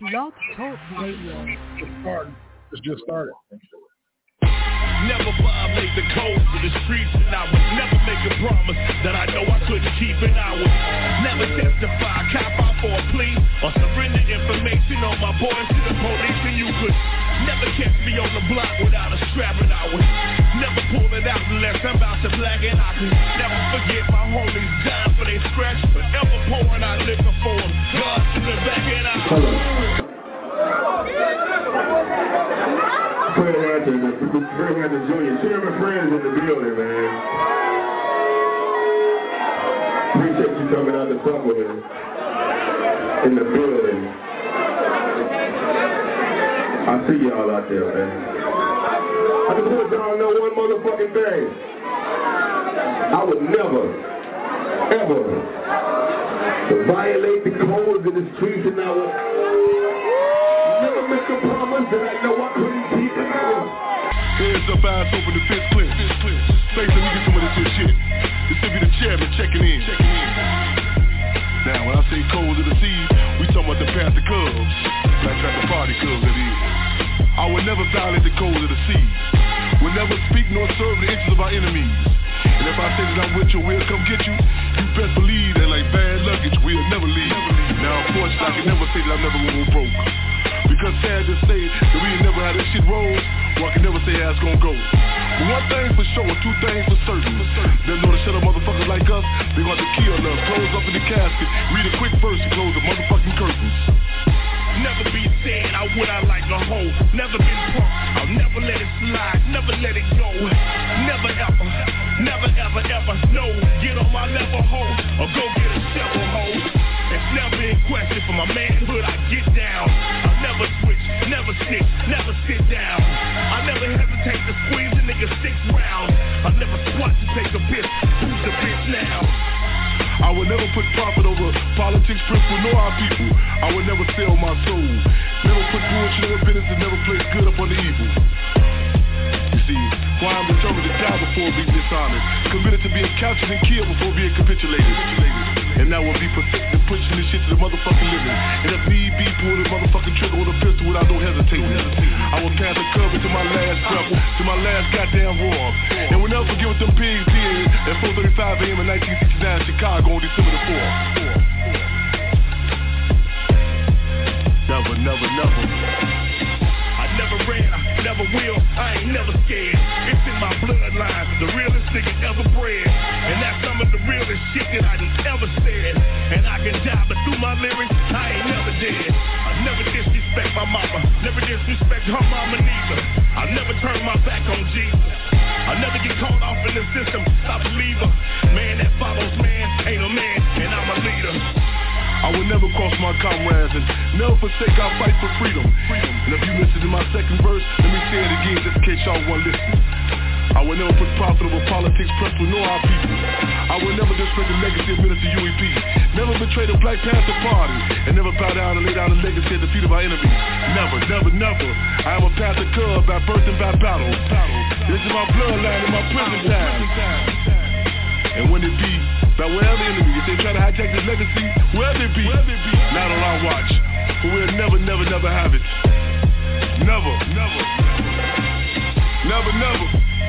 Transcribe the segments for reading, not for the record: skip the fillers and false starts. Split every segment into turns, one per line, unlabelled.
Blog Talk Radio.
It's just started.
Never violate the codes of the streets, and I would never make a promise that I know I couldn't keep, and I would never testify, cop out for a plea, or surrender information on my boys to the police, and you could never catch me on the block without a strap, and I would never pull it out unless I'm about to black, and I could never forget my homies dying for their scratch, but ever pouring out liquor for them, God's in the back, and I
Fred Hampton Jr. Chairman Friends in the building, man. Appreciate you coming out to supplement in the building. I see y'all out there, man. I just want y'all to know one motherfucking thing. I would never, ever violate the codes of the streets, and I would never make a promise that I know I couldn't keep, and I would.
Hands up, eyes open, the fist clear. Thanks, let me get some of this shit. This will be the chairman checking in. Now, when I say codes of the seas, we talking about the Panther Cubs. Black Panther Party Cubs, that is. I would never violate the codes of the seas. Would never speak nor serve the interests of our enemies. And if I say that I'm with you, we'll come get you. You best believe that like bad luggage, we'll never leave. Now, unfortunately, I can never say that I'm never gonna go broke. Because sad to say that we ain't never had this shit roll, well, I can never say how it's gonna go. But one thing for sure, two things for certain. They know to shut up motherfuckers like us, they got to kill us, close up in the casket, read a quick verse and close the motherfucking curtains.
Never be sad, I would I like a hoe. Never been punk, I'll never let it slide, never let it go. Never ever, never ever ever, no. Get on my level hoe, or go get a shovel hoe. It's never in question for my manhood, I get down. I'll never switch, never snitch, never sit down. I never hesitate to squeeze a nigga 6 rounds. I never squat to take a piss, who's the bitch now?
I would never put profit over politics, principle, nor our people. I would never sell my soul. Never put bullshit over business and never place good upon the evil. You see, why I'm determined to die before being dishonored, committed to being captured and killed before being capitulated. And that will be perfected pushing this shit to the motherfucking limit. And if need be, pull the motherfucking trigger with a pistol without no hesitating. I will pass the cover to my last breath, to my last goddamn roar. And we'll never forget what them pigs did at 4:35 a.m. in 1969 in Chicago on December the 4th. Never, never, never.
I never ran, I never will, I ain't never scared. It's in my bloodline, the realest nigga ever bred. And that's some of the realest shit that I done ever said. And I can die, but through my lyrics, I ain't never dead. I never disrespect my mama, never disrespect her mama neither. I never turn my back on Jesus. I never get caught off in the system, stop a believer. Man that follows man, ain't a man, and I'm a leader.
I will never cross my comrades and never forsake our fight for freedom. And if you listen to my second verse, let me say it again just in case y'all want to listen. I will never put profit over politics, principle, nor our people. I will never disrespect the legacy of Minister UEP. Never betray the Black Panther Party. And never bow down and lay down the legacy at the feet of our enemies. Never, never, never. I am a Panther Cub by birth and by battle. This is my bloodline and my prison time. And when it be, by wherever enemy, if they try to hijack this legacy, wherever it be, not on our watch. But we'll never, never, never have it. Never, never, never, never.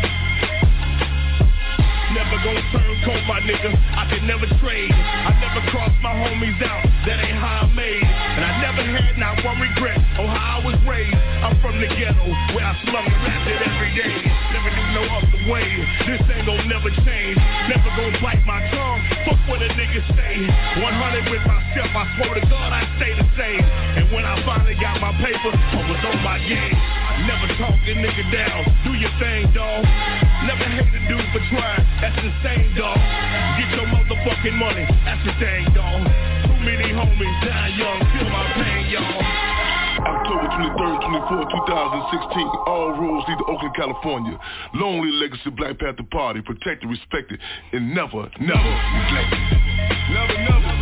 Never gon' turn cold, my nigga, I can never trade. I never cross my homies out, that ain't how I made. And I never had not one regret on how I was raised. I'm from the ghetto, where I slum and rapped it every day. Never knew no other way, this ain't gon' never change. Never gon' bite my tongue, fuck what a nigga say. 100 with myself, I swear to God I stay the same. And when I finally got my paper, I was on my game. I never talk a nigga down, do your thing, dawg. Never hate a dude for trying, that's the same, dawg. Get your motherfucking money, that's the thing, dawg. Too many homies die young, feel my pain, y'all.
October 23rd, 24th, 2016. All roads lead to Oakland, California. Lonely legacy Black Panther Party, protected, respected, and never, never neglected. Never, never.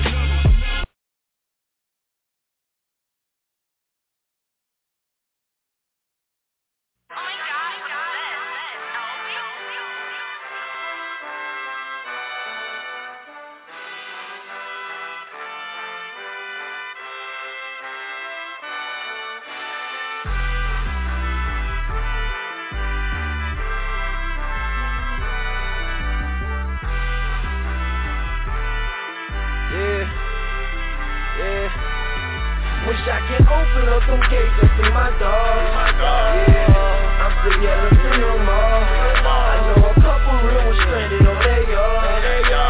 Wish I could open up them gates and free my dogs. Yeah, I'm still yelling free them all. I know a couple real ones stranded on their yard.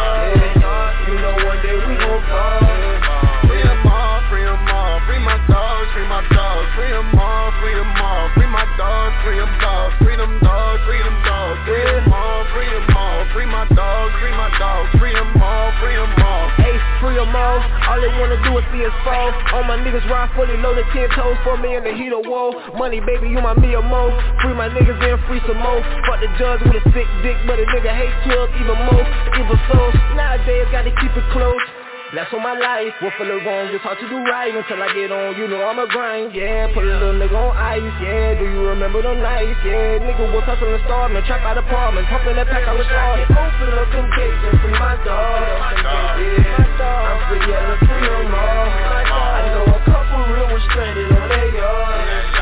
Yeah, you know one day we gon' fall.
Free them all, free them all. Free my dogs, free my dogs. Free them all, free them all. Free my dogs, free them dogs. Free them dogs, free them dogs. Free them all, free them all. Free my dogs, free my dogs. Free them all, free them all.
Ace, free them all. All they wanna do is see us fall. All my niggas ride fully loaded, 10 toes for me in the heat of woe. Money, baby, you my me or mo. Free my niggas and free some more. Fuck the judge with a sick dick, but a nigga hate drugs even more. Evil souls, nowadays gotta keep it close. That's on my life, what for the wrong, just hard to do right until I get on, you know I'ma grind, yeah. Put a little nigga on ice, yeah. Do you remember the nights, yeah. Nigga was hustling and starving, trap out apartment, pumping that pack, I was starving. Open up them gates and free my dogs, yeah. I'm free, yeah, free them all. I know a couple real ones stranded on their yard.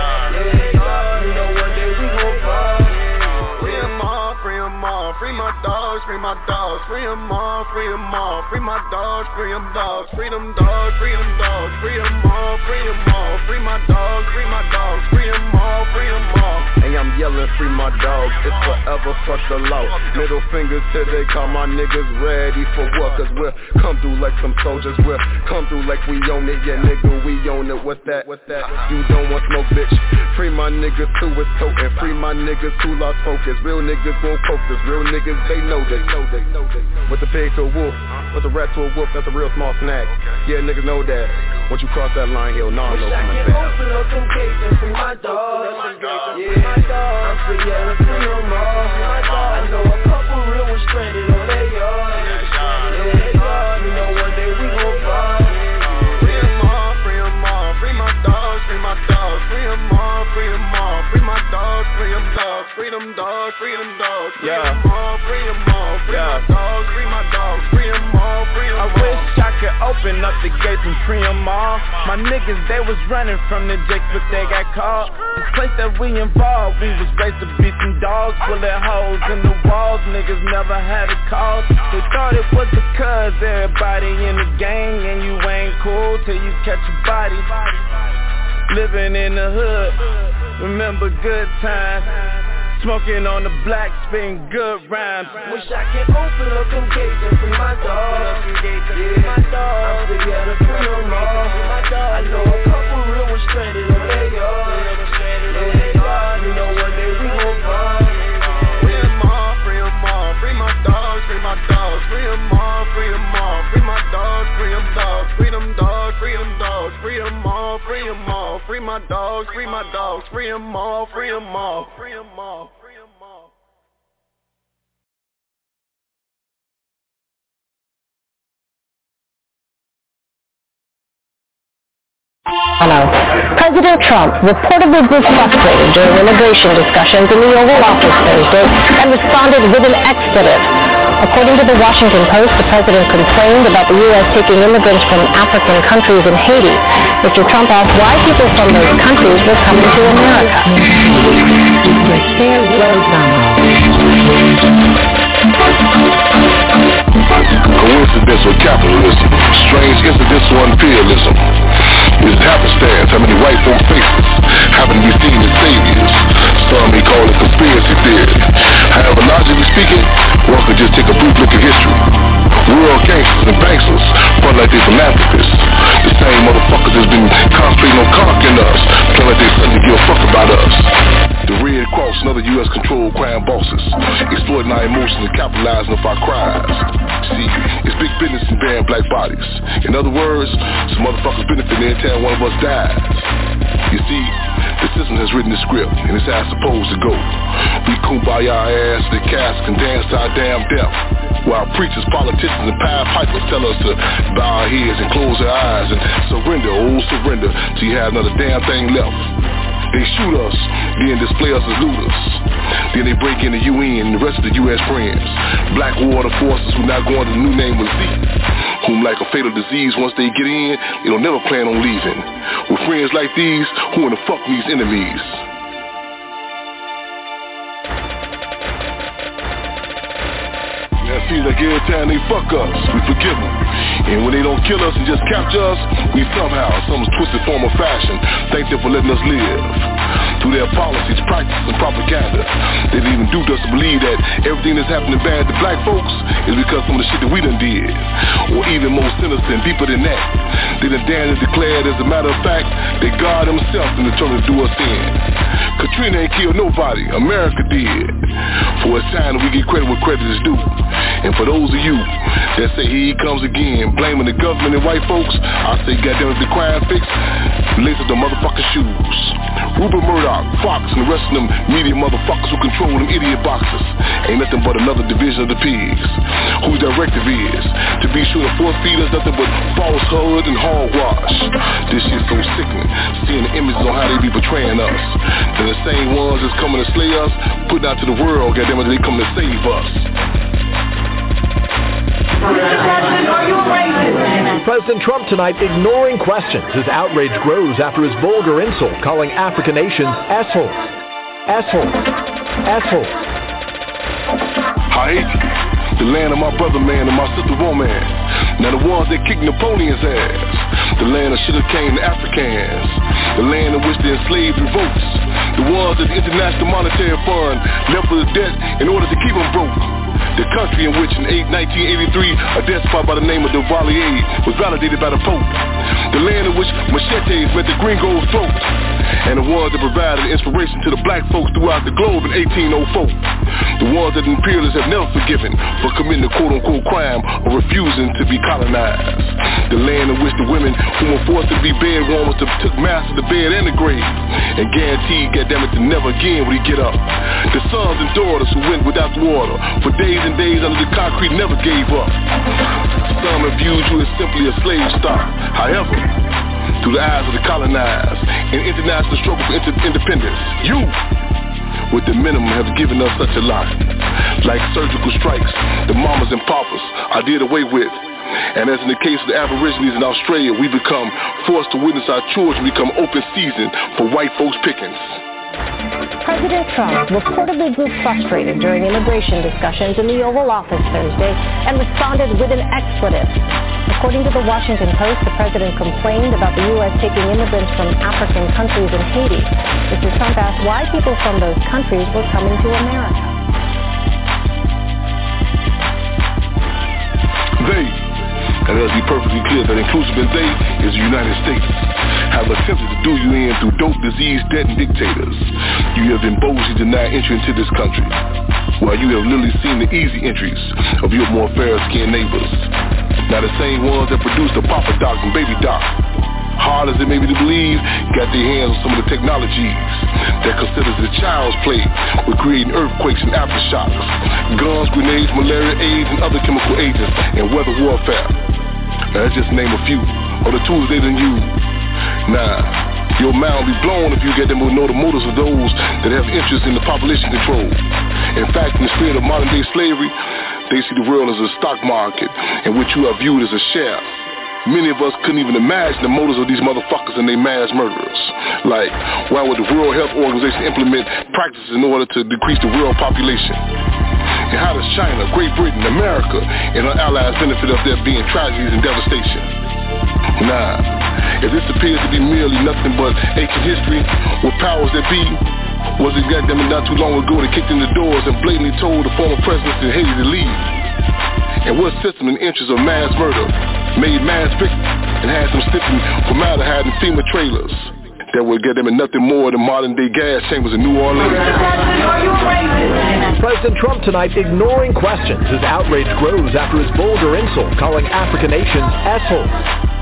Yeah, you know one day we gon' fall.
Free them all, free them all. Free my dogs, free my dogs. Free them all, free them all. Free my dogs, free them dogs. Free them dogs, free them dogs. Free them all, free them all. Free my dogs, free my dogs. Free them all, free them all.
Hey, I'm yelling free my dogs, it's forever fuck the law. Middle fingers till they call my niggas ready for what? Cause we'll come through like some soldiers, we'll come through like we own it. Yeah nigga, we own it, what's that? You don't want smoke, bitch. Free my niggas who is totin'. Free my niggas who lost focus. Real niggas won't focus. Real niggas, they know this. With the pig to a wolf, with the rat to a wolf, that's a real small snack. Yeah niggas know that. Once you cross that line, hell no, no coming back.
Open up them gates and free my dogs. Yeah, I'm free, yeah, free them all. I know a couple real ones stranded on their yard. Yeah, you know one day we gon' fall.
Free them all, free them all. Free my dogs, free my dogs. Free them all, free them all. Free my dogs, free them dogs. Free them dogs, free them dogs. Free them all, free them all. Free my dogs, free my dogs. Free them all, free them all.
I wish I could open up the gates and free them all. My niggas, they was running from the jakes, but they got caught. The place that we involved, we was raised to be some dogs. Bullet holes in the walls, niggas never had a cause. They thought it was because everybody in the gang, and you ain't cool till you catch a body. Living in the hood, remember good times. Smoking on the black, spin good rhymes.
Wish I could open up them gates and free my dogs. Yeah, I'm still yelling free them all. I know a couple real ones stranded on their yard. Yeah, you know one day we gon' fall.
Free them all, free them all. Free my dogs, free my dogs. Free them all, free them all. Free my dogs, free them dogs. Free them dogs, free them dogs. Free them all, free them all. Free my dogs, free my dogs. Free them all, free them all. Free them all.
Hello. President Trump reportedly grew frustrated during immigration discussions in the Oval Office Thursday and responded with an expletive. According to the Washington Post, the president complained about the U.S. taking immigrants from African countries in Haiti. Mr. Trump asked why people from those countries were coming to America.
Coincidence or capitalism? Strange incidents or imperialism? Is it happenstance? How many white folk faces happen to be seen as saviors? Some may call it conspiracy theory. However, logically speaking, one could just take a brief look at history. World gangsters and banksters front like they philanthropists. The same motherfuckers that's been concentrating on conquering us, playing like they suddenly give a fuck about us. The Red Cross and other U.S.-controlled crime bosses exploiting our emotions and capitalizing off our cries. See, it's big business in burying black bodies. In other words, some motherfuckers benefiting every time one of us dies. You see, the system has written the script, and it's how it's supposed to go. We kumbaya our ass to the cask and dance to our damn death. While preachers, politicians, and Pied Pipers tell us to bow our heads and close our eyes and surrender, oh surrender, till you have another damn thing left. They shoot us, then display us as looters. Then they break into UN and the rest of the U.S. friends. Blackwater forces who now going to the new name of Z, whom like a fatal disease, once they get in, they don't never plan on leaving. With friends like these, who in the fuck these enemies? It seems like every time they fuck us, we forgive them. And when they don't kill us and just capture us, we somehow, some twisted form of fashion, thank them for letting us live. Through their policies, practices, and propaganda, they even duped us to believe that everything that's happening bad to black folks is because some of the shit that we done did. Or even more sinister and deeper than that, they done damned and declared, as a matter of fact, that God himself is determined to do us in. Katrina ain't killed nobody, America did. For it's time that we get credit where credit is due. And for those of you that say here he comes again, blaming the government and white folks, I say goddamn if the crime fix, lace up the motherfucking shoes. Rupert Murdoch, Fox, and the rest of them media motherfuckers who control them idiot boxes ain't nothing but another division of the pigs, whose directive is to be sure to force feed us nothing but falsehood and hogwash. This shit's so sickening, seeing the images on how they be betraying us. They're the same ones that's coming to slay us, putting out to the world, goddamn it, they come to save us.
President Trump tonight ignoring questions as outrage grows after his vulgar insult calling African nations assholes. Assholes. Assholes.
Haiti, the land of my brother man and my sister woman. Now the ones that kicked Napoleon's ass. The land of sugarcane and Africans. The land in which the enslaved revolts. The ones that the International Monetary Fund left with a debt in order to keep them broke. The country in which in 1983 a despot by the name of Duvalier was validated by the Pope. The land in which machetes met the gringo's throat. And the ones that provided inspiration to the black folks throughout the globe in 1804. The ones that the imperialists have never forgiven for committing the quote-unquote crime of refusing to be colonized. The land in which the women who were forced to be bed warmers took master the bed and the grave and guaranteed, goddammit, to never again would he get up. The sons and daughters who went without water for days and days under the concrete never gave up. Some have viewed you as simply a slave stock. However, through the eyes of the colonized and international struggle for independence, you, with the minimum, have given us such a lot. Like surgical strikes, the mamas and papas are did away with. And as in the case of the Aborigines in Australia, we become forced to witness our children become open season for white folks' pickings.
President Trump reportedly grew frustrated during immigration discussions in the Oval Office Thursday and responded with an expletive. According to the Washington Post, the president complained about the U.S. taking immigrants from African countries and Haiti. Mr. Trump asked why people from those countries were coming to America.
They, and let's be perfectly clear that inclusive in they is the United States, have attempted to do you in through dope, disease, debt, and dictators. You have been boldly denied entry into this country, while you have literally seen the easy entries of your more fair-skinned neighbors. Now the same ones that produced the Papa Doc and Baby Doc, hard as it may be to believe, got their hands on some of the technologies that considers it child's play with creating earthquakes and aftershocks, guns, grenades, malaria, AIDS, and other chemical agents, and weather warfare. Now, let's just name a few of the tools they done use. Now, your mind will be blown if you get them to know the motives of those that have interest in the population control. In fact, in the spirit of modern day slavery, they see the world as a stock market in which you are viewed as a share. Many of us couldn't even imagine the motives of these motherfuckers and their mass murderers. Like, why would the World Health Organization implement practices in order to decrease the world population? And how does China, Great Britain, America, and our allies benefit of there being tragedies and devastation? Nah, if this appears to be merely nothing but ancient history with powers that be, was it goddamn not too long ago they kicked in the doors and blatantly told the former presidents in Haiti to leave? And what system in interest of mass murder made mass victims and had them sniffing formaldehyde and FEMA trailers that would get them in nothing more than modern-day gas chambers in New Orleans?
President Trump tonight ignoring questions as outrage grows after his vulgar insult calling African nations assholes.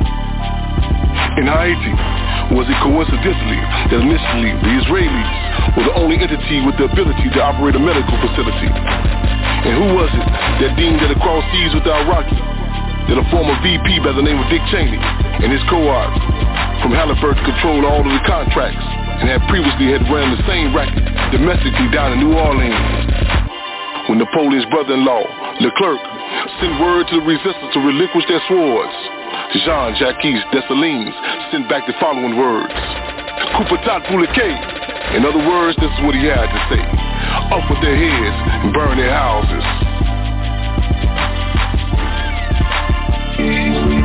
In Haiti, was it coincidentally that initially the Israelis were the only entity with the ability to operate a medical facility? And who was it that deemed that across seas with the Iraqi, that a former VP by the name of Dick Cheney and his cohorts from Halliburton controlled all of the contracts and had previously run the same racket domestically down in New Orleans? When Napoleon's brother-in-law, Leclerc, sent word to the resistance to relinquish their swords, Jean-Jacques Dessalines sent back the following words: Coup d'etat pour le quai. In other words, this is what he had to say: up with their heads and burn their houses.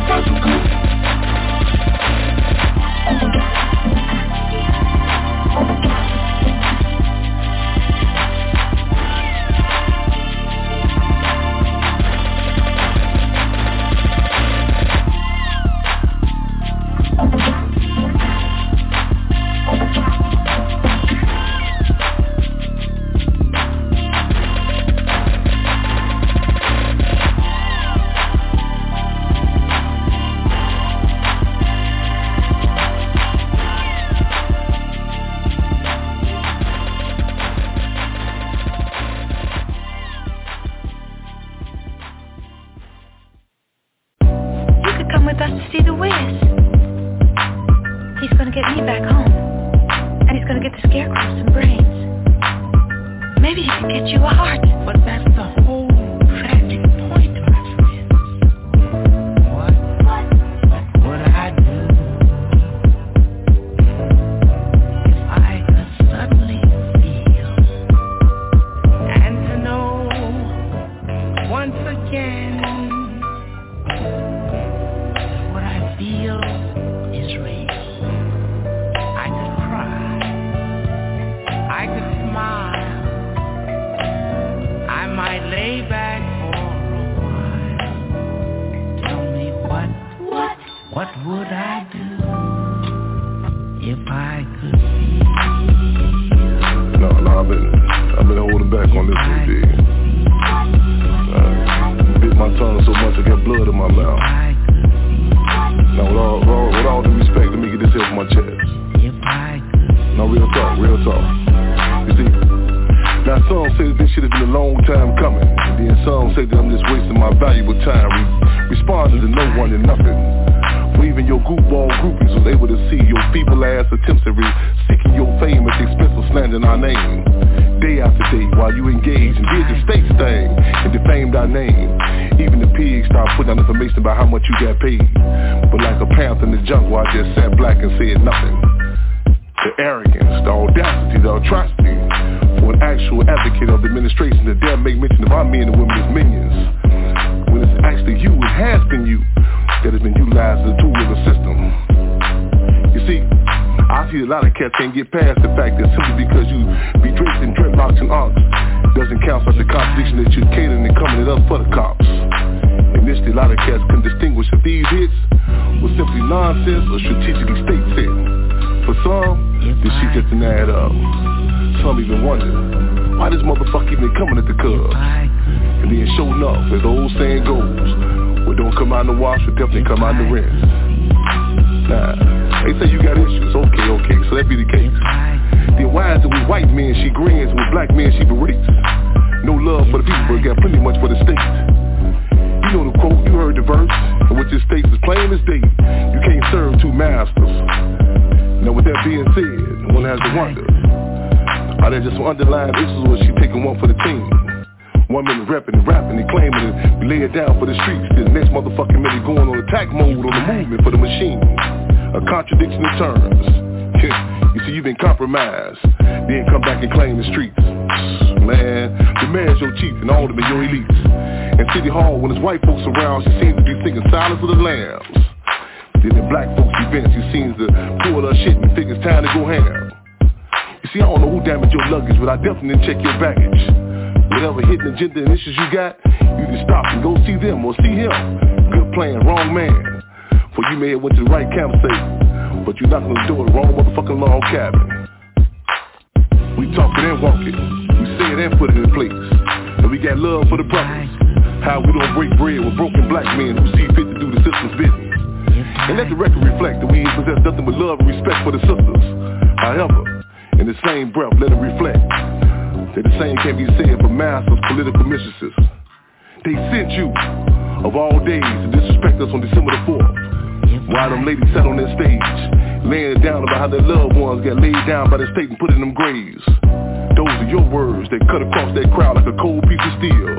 Definitely check your baggage. Whatever hidden agenda and issues you got, you can stop and go see them or see him. Good plan, wrong man. For you may have went to the right campsite, but you're not gonna do it, wrong motherfucking log cabin. We talk it and walk it. We say it and put it in place. And we got love for the brothers. How we don't break bread with broken black men who see fit to do the system's business. And let the record reflect that we ain't possess nothing but love and respect for the sisters. However, in the same breath, let it reflect that the same can be said for masters, political mistresses. They sent you, of all days, to disrespect us on December the 4th. While them ladies sat on that stage, laying down about how their loved ones got laid down by the state and put in them graves. Those are your words that cut across that crowd like a cold piece of steel.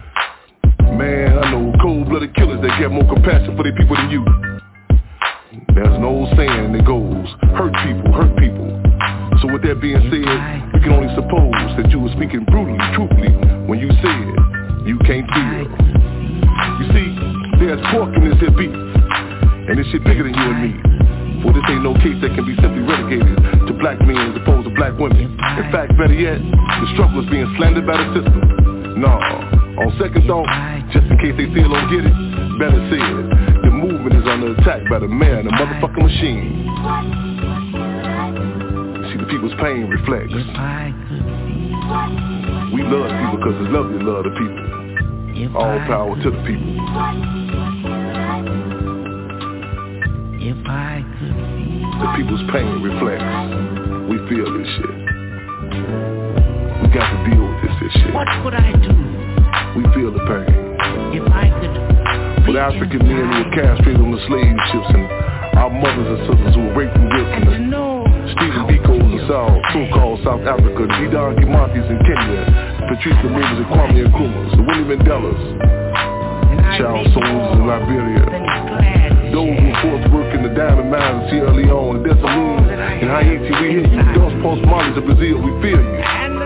Man, I know cold-blooded killers that get more compassion for their people than you. There's an old saying that goes, hurt people. So with that being said, we can only suppose that you were speaking brutally, truthfully, when you said you can't feel. You see, there's pork in this here beef.
And this shit bigger than you and me. For this ain't no case that can be simply relegated to black men as opposed to black women. In fact, better yet, the struggle is being slandered by the system. No, on second thought, just in case they still don't get it, better say it. The movement is under attack by the man, the motherfucking machine. See, the people's pain reflects. We love people because it's lovely to love the people. All power to the people. The people's pain reflects. We feel this shit. We got to deal with this shit.
What would I do?
We feel the pain.
If I could.
With African men who were castrated on the slave ships, and our mothers and sisters who were raped and whipped, and Stephen Biko's in South, so-called South Africa, Didan Kimanthis in Kenya, Patrice Lumumba's and Kwame Nkrumah's, the Winnie Mandelas, Charles Soames in Liberia, those who were forced to work in the diamond mines in Sierra Leone, the Desaloon in Haiti. We hear you. Dos Post-Malis of Brazil, we feel you.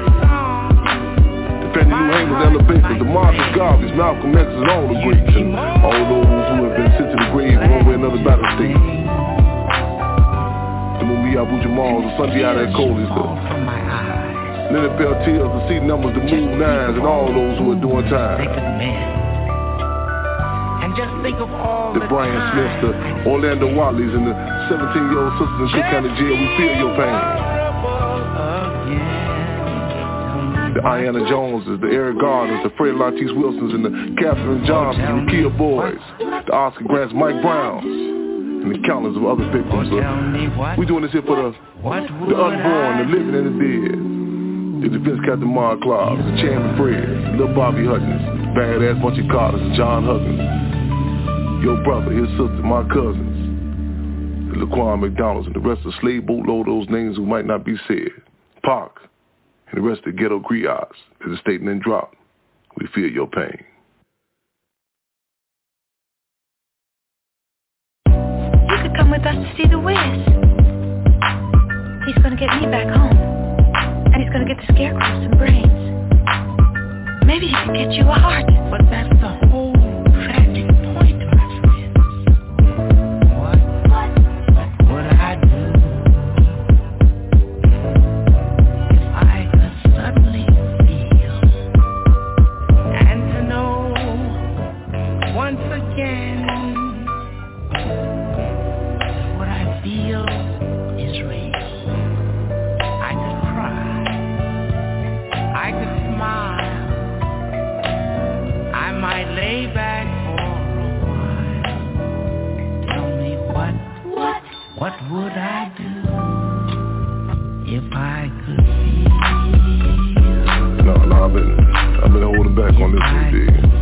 Fannie Lou Hamer's, Ella Baker, DeMarcus Garvey's, Malcolm X, and all the greats, and all those who have been sent to the grave one way or another by the state. The Mumia Abu Jamal's, the Sunday out at Coley's, the Leonard Peltier's, the C numbers, the Move Nines, and all those who are doing time.
And just think of all
the Brian Smiths, the Orlando Watleys, and the 17-year-old sisters in Shook County Jail. We feel your pain. The Ayanna Joneses, the Eric Gardners, the Fred Latisse Wilsons, and the Catherine Johnsons, the Kia Boys, the Oscar Grants, Mike Browns, and the countless of other victims. We doing this here for the unborn, the living, and the dead. The Defense Captain Mark Clark, the Chairman Fred, Lil Bobby Hutchins, Badass Bunch of Carters, and John Huggins, your brother, his sister, my cousins, the Laquan McDonald's, and the rest of the slave boatload, those names who might not be said. Park. And the rest of the ghetto griots is a statement and drop. We feel your pain.
You could come with us to see the Wiz. He's gonna get me back home. And he's gonna get the Scarecrow some brains. Maybe he can get you a heart.
But that's the whole tragic point, my friend. What would I do? Suddenly feel and to know once again what I feel is real. I could cry, I could smile, I might lay back for a while. Tell me what would I do if I could feel?
No, I've been holding back on this one, D.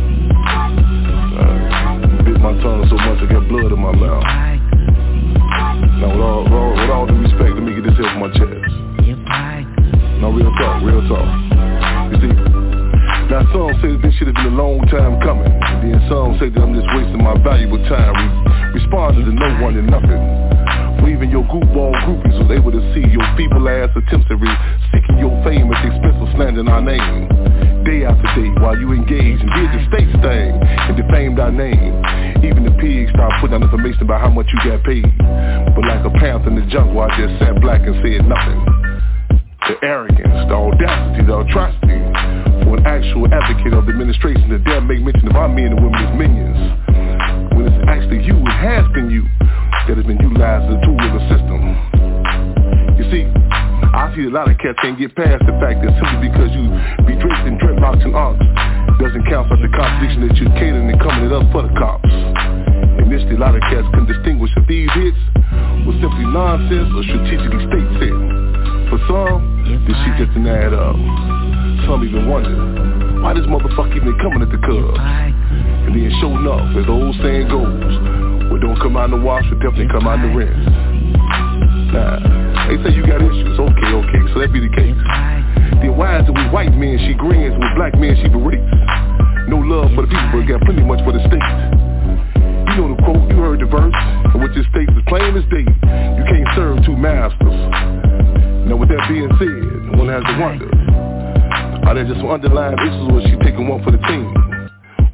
Bit my tongue so much I got blood in my mouth. Now, with all due respect, let me get this here from my chest. Now, real talk. You see, now some say this shit has been a long time coming. And then some say that I'm just wasting my valuable time. Responding to no one and nothing. For even your goofball groupies was able to see your feeble ass attempts at seeking your fame at the expense of slandering our name. Day after day while you engaged and did the state's thing and defamed our name. Even the pigs started putting out information about how much you got paid. But like a panther in the jungle, I just sat black and said nothing. The arrogance, the audacity, the atrocity for an actual advocate of the administration to dare make mention of our men and women as minions. When it's actually you, it has been you that has been utilized as a tool of the system. You see, I see a lot of cats can't get past the fact that simply because you be draped in dreadlocks and arcs doesn't count for the contradiction that you're catering and coming at us for the cops. Initially, a lot of cats couldn't distinguish if these hits were simply nonsense or strategically state set. For some, this shit just didn't add up. Some even wonder, why this motherfucker even coming at the Cubs? And then sure enough, as the old saying goes, what don't come out in the wash will definitely come out in the rinse. Nah, they say you got issues, okay, so that be the case. Then why is it with white men she grins, with black men she berates? No love for the people, but got plenty much for the state. You know the quote, you heard the verse, and what your state is plain as day. You can't serve two masters. Now with that being said, one has to wonder, are there just some underlying issues or is she taking one for the team?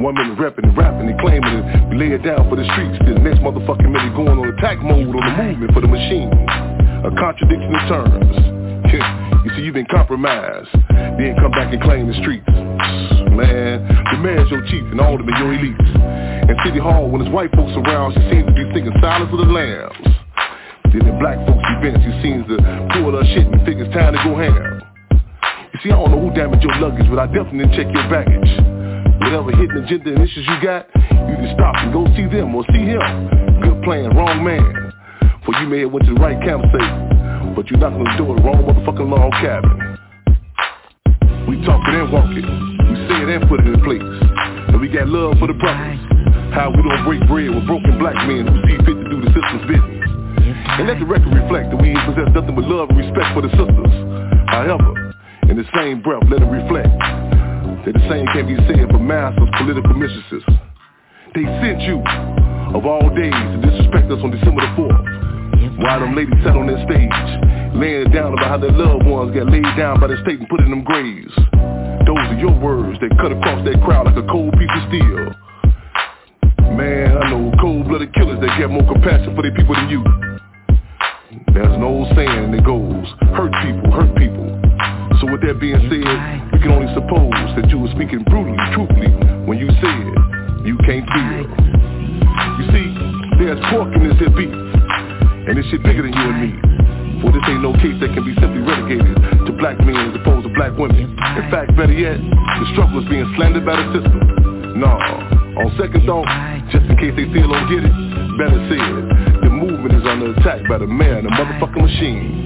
1 minute reppin' and rapping and claiming it, we lay it down for the streets. Then the next motherfucking minute going on attack mode on the movement for the machine. A contradiction of terms. You see, you've been compromised. Then come back and claim the streets. Man, the mayor's your chief and all of them your elites. In City Hall, when there's white folks around, she seems to be singing Silence of the Lambs. Then in black folks events, she seems to pull her shit and think it's time to go ham. You see, I don't know who damaged your luggage, but I definitely didn't check your baggage. Whatever hidden agenda and issues you got, you can stop and go see them or see him. Good plan, wrong man. For you may have went to the right campsite, but you knocked on the door of the wrong motherfucking log cabin. We talk it and walk it. We say it and put it in place. And we got love for the brothers. How we don't break bread with broken black men who see fit to do the system's business. And let the record reflect that we ain't possess nothing but love and respect for the sisters. However, in the same breath, let it reflect that the same can be said for masters, political mistresses. They sent you, of all days, to disrespect us on December the 4th. While them ladies sat on that stage, laying down about how their loved ones got laid down by the state and put in them graves. Those are your words that cut across that crowd like a cold piece of steel. Man, I know cold-blooded killers that get more compassion for their people than you. There's an old saying that goes, hurt people. So with that being said, we can only suppose that you were speaking brutally, truthfully, when you said you can't feel. You see, there's pork in this here beef, and this shit bigger than you and me. For this ain't no case that can be simply relegated to black men as opposed to black women. In fact, better yet, the struggle is being slandered by the system. No, on second thought, just in case they still don't get it, better said, the movement is under attack by the man, the motherfucking machine.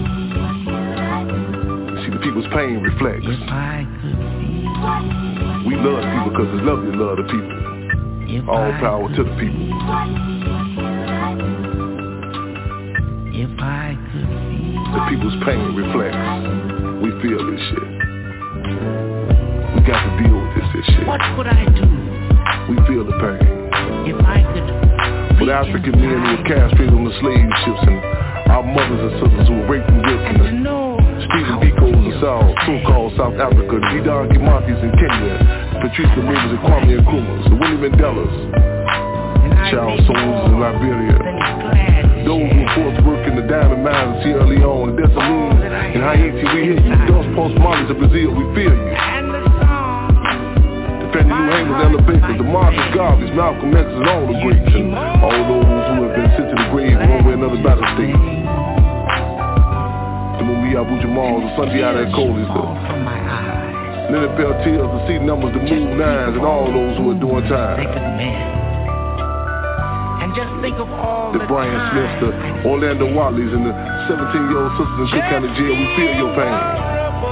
See, the people's pain reflects. We love people because it's lovely to love the people. All power to the people. The people's pain reflects. We feel this shit. We got to deal with this shit.
What would I do?
We feel the pain.
If I could.
With African men who were castrated on the slave ships, and our mothers and sisters who were raped and whipped, and Stephen Biko's in South, so-called South Africa, Gideon Kimatis in Kenya, Patrice Lumumba's and Kwame Nkrumah's, the Winnie Mandelas, Charles Soames in Liberia, those who were forced to work in the diamond mines in Sierra Leone, and Dessalines in Haiti, we hear you. Dos Post Malis in Brazil, we feel you. Fannie Lou Hamer's, Ella Baker, the Marcus Garvey's, Malcolm X, and all the greats, and all those who have been sent to the grave one way or another by the state. The Mumia Abu Jamal's, the Sunday out at Cole's, the Leonard Peltier's, the C numbers, the Move Nines, and all those who are doing time.
And just think of all
the Brian Smiths, the Orlando Watleys, and the 17-year-old sisters in Shook County Jail, we feel your pain.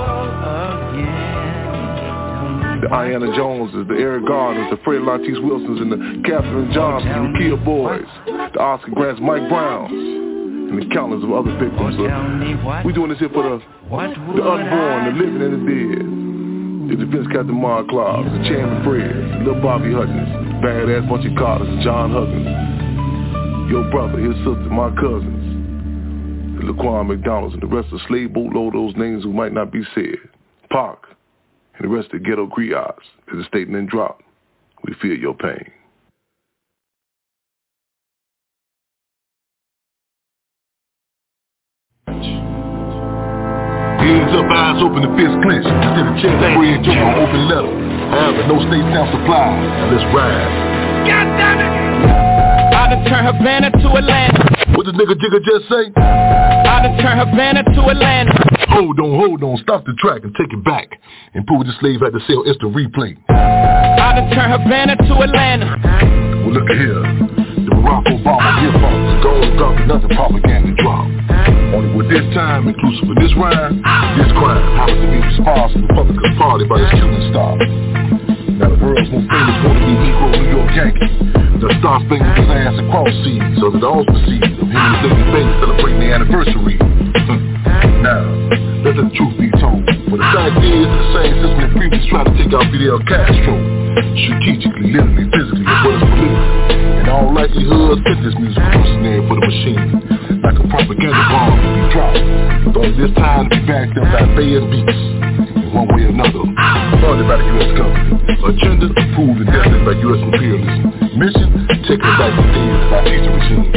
The Ayanna Joneses, the Eric Gardners, the Fred Latisse Wilsons, and the Catherine Johnsons, the Kia Boys, the Oscar Grants, Mike Browns, and the countless of other victims. We doing this here for the unborn, the living, and the dead. The Defense Captain Mark Clark, the Chairman Fred, Lil Bobby Hutchins, Badass Bunch of Carters, and John Huggins, your brother, his sister, my cousins, the Laquan McDonald's, and the rest of the slave boatload, those names who might not be said. Park. And the rest of the ghetto griots, as a statement drop, we feel your pain. Hands up, eyes open, and fists clenched. Instead of chest spread, joke on open letter. However, no state stamp supply. Now let's ride.
God damn it! I done turn Havana to Atlanta.
What the nigga Jigga just say?
I done turn Havana to Atlanta.
Hold on, stop the track and take it back. And prove the slave had to sell instant replay.
I done turn Havana to Atlanta.
Well, look at here. The Barack Obama hip-hop, gold drop, nothing propaganda drop. Only with this time, inclusive of this rhyme, this crime happens to be responsible for the Republican Party by this shooting star. Now the world's most famous wannabe Negro New York Yankee. The star spangled his ass across seas, so that all perceived of him and his living baby celebrating their anniversary. Now, let the truth be told. But the fact is, the same system that previously tried to take out Fidel Castro, strategically, literally, physically, as well as politically. In all likelihood, fit this music scenario for the machine, like a propaganda bomb to be dropped. But only this time to be backed up by Bayard beats, in one way or another. funded by the U.S. government. Agenda approved and destined by U.S. imperialism. Mission, taking it back to the days of our teacher regime.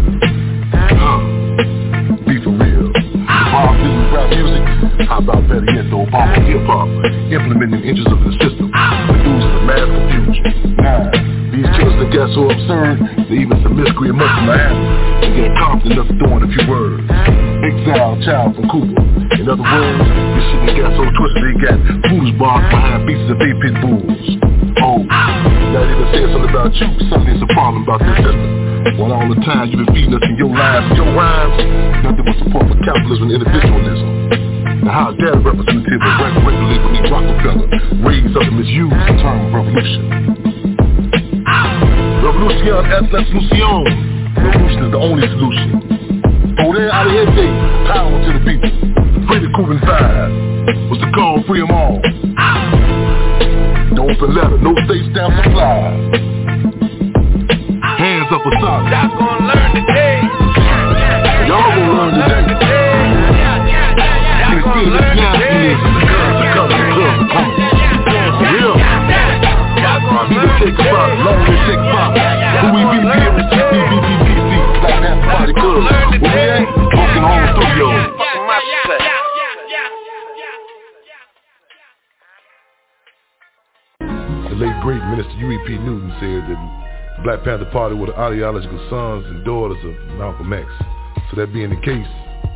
Be for real. Bob Dylan rap music, how about better yet the Obama hip-hop, implementing inches of the system, producing a mass confusion. These killers that got so absurd, they even some miscreant much in Miami, and get confident enough throwing a few words. Exile child from Cuba. In other words, this shit done got so twisted they got foolish bars behind pieces of 8 pit bulls. Oh, now they done said something about you, something's a problem about this system. While all the time you been feeding us in your lives and your rhymes, nothing but support for capitalism and individualism. Now how dare the representative of regulate beneath Rockefeller raise up and misuse the term revolution? Revolution es la solución. Revolution is the only solution. Poder a la gente, power to the people. Free the Cuban five. What's the call? Free them all. No open letter, no state stamp supply. Hands up or stop.
Y'all gon' learn today.
Y'all gon' learn today.
Y'all gon' learn today.
The club is coming. For real. He can take a spot, long as take a spot. Who we be, BBBBC, Black Panther Party Club. Where we at? Broken Home Studios. The late great Minister U.E.P. Newton said that the Black Panther Party were the ideological sons and daughters of Malcolm X. So that being the case,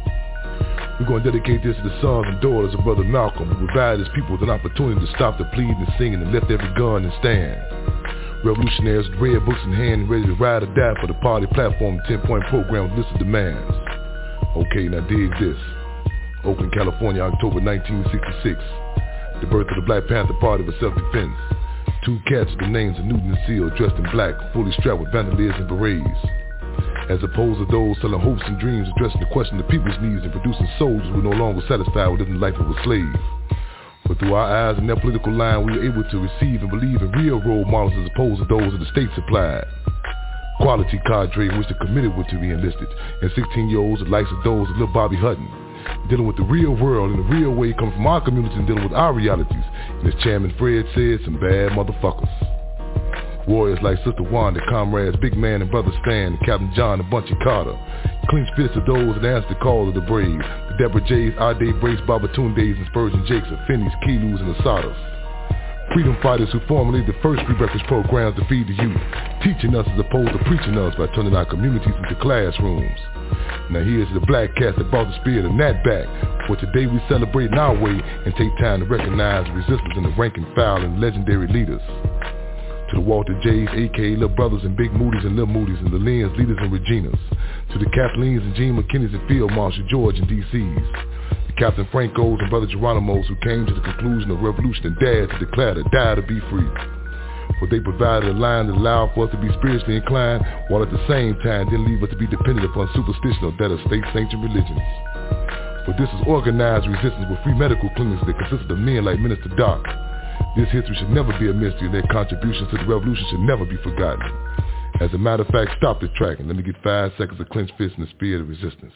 we're going to dedicate this to the sons and daughters of Brother Malcolm, who provided his people with an opportunity to stop the pleading and singing and lift every gun and stand. Revolutionaries with red books in hand, ready to ride or die for the party platform and 10-point program with list of demands. Okay, now dig this. Oakland, California, October 1966. The birth of the Black Panther Party for self-defense. 2 cats with the names of Newton and Seal, dressed in black, fully strapped with bandoliers and berets. As opposed to those selling hopes and dreams, addressing the question of people's needs and producing soldiers who were no longer satisfied with living the life of a slave. But through our eyes and their political line, we were able to receive and believe in real role models as opposed to those that the state supplied. Quality cadre in which the committed were to be enlisted, and 16-year-olds the likes of those of Lil Bobby Hutton, dealing with the real world in the real way, coming from our community and dealing with our realities. And as Chairman Fred said, some bad motherfuckers. Warriors like Sister Wanda, comrades Big Man and Brother Stan, Captain John and Bunchy Carter. Clenched fists of those that answered the call of the brave. The Deborah Jays, Ade Brace, Babatundes and Spurgeon Jakes, Affinis, Kilus and Asadas. Freedom fighters who formulated the first free breakfast programs to feed the youth, teaching us as opposed to preaching us by turning our communities into classrooms. Now here's the black cats that brought the spirit of that back. For today we celebrate in our way and take time to recognize the resistance in the rank and file and legendary leaders. To the Walter J's, a.k.a. Lil Brothers and Big Moody's and Lil Moody's and the Lynn's, Leaders and Reginas. To the Kathleen's and Gene McKinney's and Field Marshal George and DC's. The Captain Franco's and Brother Geronimo's who came to the conclusion of revolution and dared to declare to die to be free. For they provided a line that allowed for us to be spiritually inclined, while at the same time didn't leave us to be dependent upon superstition or that of state-sanctioned religions. For this is organized resistance with free medical clinics that consisted of men like Minister Doc. This history should never be a mystery, and their contributions to the revolution should never be forgotten. As a matter of fact, stop the track and let me get 5 seconds of clenched fists in the spirit of resistance.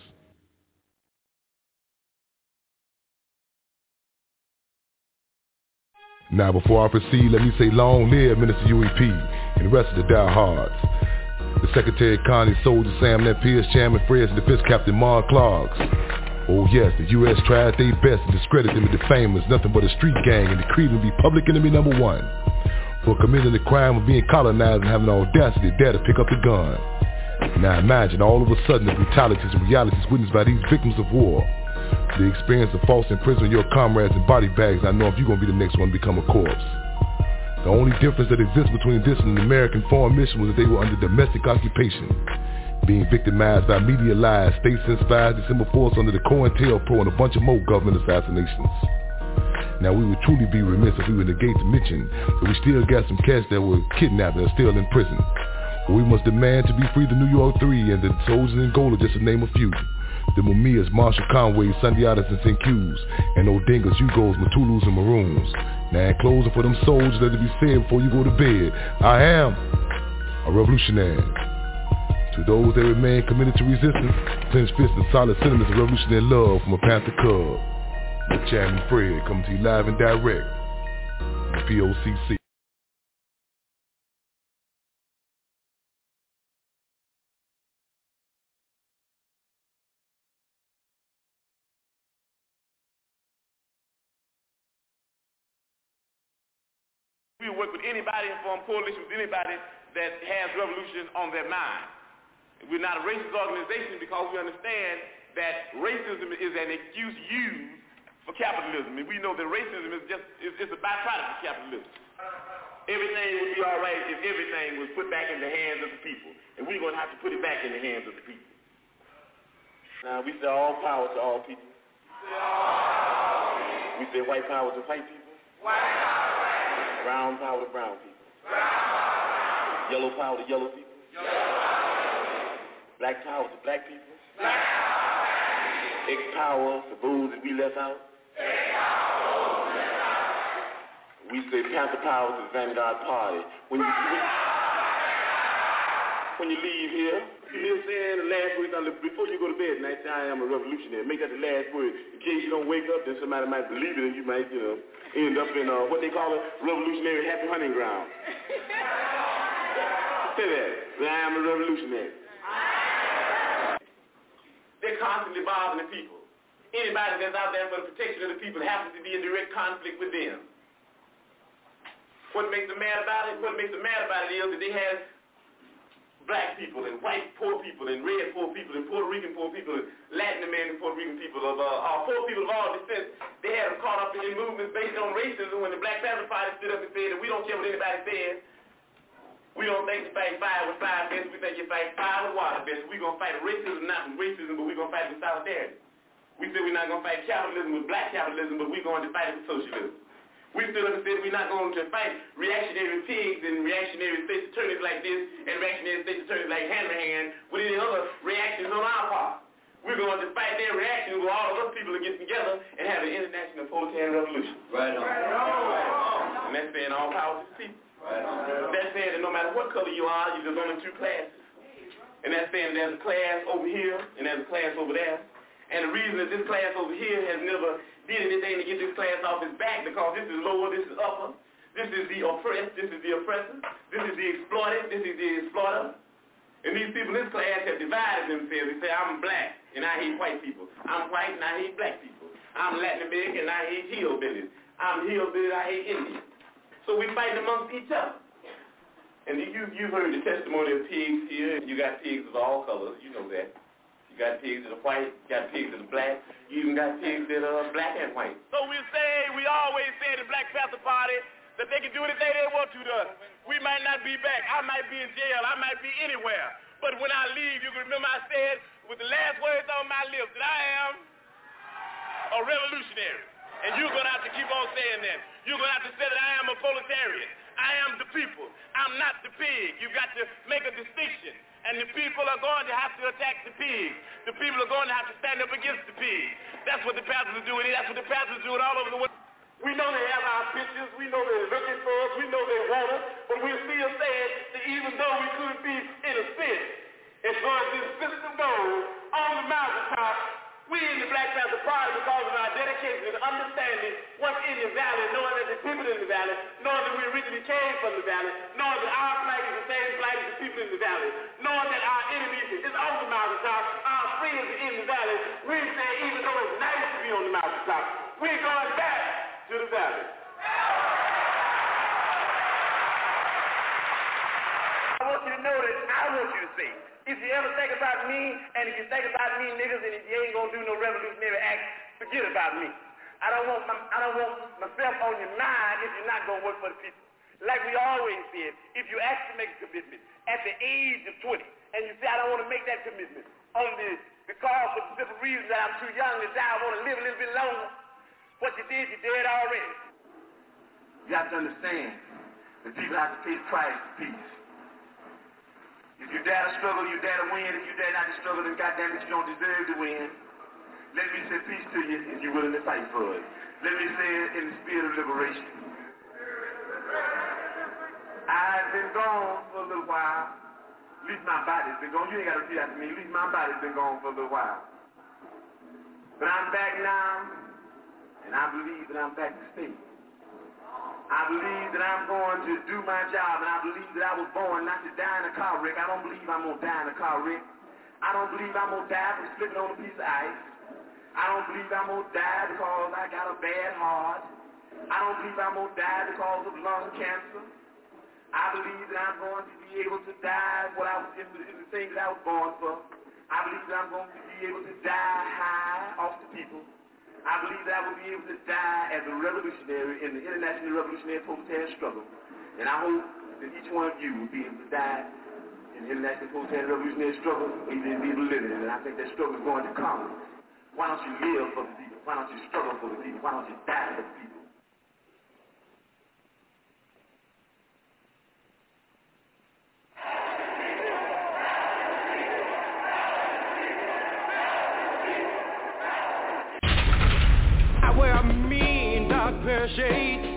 Now before I proceed, let me say long live Minister U.E.P. and the rest of the diehards. The Secretary Connie, Soldier Sam Napier, Chairman Fred, and Defense Captain Mark Clarks. Oh yes, the U.S. tried their best to discredit them and defame them as nothing but a street gang and decreed them to be public enemy number 1 for committing the crime of being colonized and having the audacity to dare to pick up the gun. Now imagine all of a sudden the brutalities and realities witnessed by these victims of war. The experience of false imprisonment of your comrades in body bags. I know if you're going to be the next one to become a corpse. The only difference that exists between this and the American foreign mission was that they were under domestic occupation, being victimized by media lies, state-inspired December 4th under the COINTELPRO and a bunch of more government assassinations. Now we would truly be remiss if we would negate to mention that we still got some cats that were kidnapped and are still in prison. But we must demand to be free the New York 3 and the Soldiers in Gold, just to name a few. The Mumias, Marshall Conway, Sundyadas and St. Q's, and Odingas, Yugos, Matulus and Maroons. Now in closing for them soldiers, let it be said before you go to bed, I am a revolutionary. To those that remain committed to resistance, clenched fists and solid sentiments of revolutionary love from a Panther Cub. The Chairman Fred coming to you live and direct POCC.
We work with anybody and form coalition with anybody that has revolution on their mind. We're not a racist organization because we understand that racism is an excuse used for capitalism. And we know that racism is it's a byproduct of capitalism. Everything would be all right if everything was put back in the hands of the people. And we're going to have to put it back in the hands of the people. Now, we say all power to all people. We say white power to white people. Brown power to brown people. Yellow power to yellow people. Black power to black people. X power for those that we left out. We say Panther power to the Vanguard Party. When you leave here, you saying the last word before you go to bed tonight, say I am a revolutionary. Make that the last word. In case you don't wake up, then somebody might believe it and you might, end up in what they call a revolutionary happy hunting ground. Say that. I am a revolutionary. They're constantly bothering the people. Anybody that's out there for the protection of the people happens to be in direct conflict with them. What makes them mad about it? What makes them mad about it is that they have black people and white poor people and red poor people and Puerto Rican poor people and Latin American Puerto Rican people of poor people of all descent. They had them caught up in movements based on racism when the Black Panther Party stood up and said that we don't care what anybody says. We don't think you fight fire with fire best. We think you fight fire with water best. We're going to fight racism, not with racism, but we're going to fight with solidarity. We said we're not going to fight capitalism with black capitalism, but we're going to fight it with socialism. We stood up and said we're not going to fight reactionary pigs and reactionary state attorneys like this and reactionary state attorneys like Hanrahan with any other reactions on our part. We're going to fight their reactions with all of us people to get together and have an international proletarian revolution. Right on. And that's saying all power to the people. Right on. That's saying that no matter what color you are, there's only two classes. And that's saying there's a class over here and there's a class over there. And the reason that this class over here has never did anything to get this class off its back because this is lower, this is upper, this is the oppressed, this is the oppressor, this is the exploited, this is the exploiter. And these people in this class have divided themselves. They say, I'm black and I hate white people. I'm white and I hate black people. I'm Latin American and I hate hillbillies. I'm hillbilly, I hate Indians. So we fight amongst each other. And you've heard the testimony of pigs here. You got pigs of all colors, you know that. You got pigs that are white, you got pigs that are black, you even got pigs that are black and white. So we always say in the Black Panther Party that they can do anything they want to us. We might not be back. I might be in jail. I might be anywhere. But when I leave, you can remember I said with the last words on my lips that I am a revolutionary. And you're going to have to keep on saying that. You're going to have to say that I am a proletarian. I am the people. I'm not the pig. You've got to make a distinction. And the people are going to have to attack the pigs. The people are going to have to stand up against the pigs. That's what the Panthers are doing. That's what the Panthers are doing all over the world. We know they have our pictures. We know they're looking for us. We know they want us. But we're still saying that even though we could be in a fit, as far as this system goes, on the mountaintop, we in the Black Panther Party, because of our dedication and understanding what's in the valley, knowing that the people in the valley, knowing that we originally came from the valley, knowing that our flag is the same flag as the people in the valley, knowing that our enemies is on the mountaintop, our friends are in the valley, we say even though it's nice to be on the mountaintop, we're going back to the valley. I want you to know that I want you to say, if you ever think about me, and if you think about me, niggas, and if you ain't gonna do no revolutionary act, forget about me. I don't want myself on your mind if you're not gonna work for the people. Like we always said, if you actually make a commitment at the age of 20, and you say, I don't want to make that commitment because for the simple reason that I'm too young to die, I want to live a little bit longer. What you did, you did already. You have to understand that people have to pay the price for peace. If you dare to struggle, you dare to win. If you dare not to struggle, then goddamn it, you don't deserve to win. Let me say peace to you if you're willing to fight for it. Let me say it in the spirit of liberation. I've been gone for a little while. At least my body's been gone. You ain't got to repeat after me. At least my body's been gone for a little while. But I'm back now, and I believe that I'm back to stay.
I believe that I'm going to do my job, and I believe that I was born not to die in a car wreck. I don't believe I'm going to die in a car wreck. I don't believe I'm going to die from slipping on a piece of ice. I don't believe I'm going to die because I got a bad heart. I don't believe I'm going to die because of lung cancer. I believe that I'm going to be able to die in the things that I was born for. I believe that I'm going to be able to die high off the people. I believe that I will be able to die as a revolutionary in the international revolutionary proletariat struggle. And I hope that each one of you will be able to die in the international proletariat revolutionary struggle, even be able to live in it. And I think that struggle is going to come. Why don't you live for the people? Why don't you struggle for the people? Why don't you die for the people?
Shades.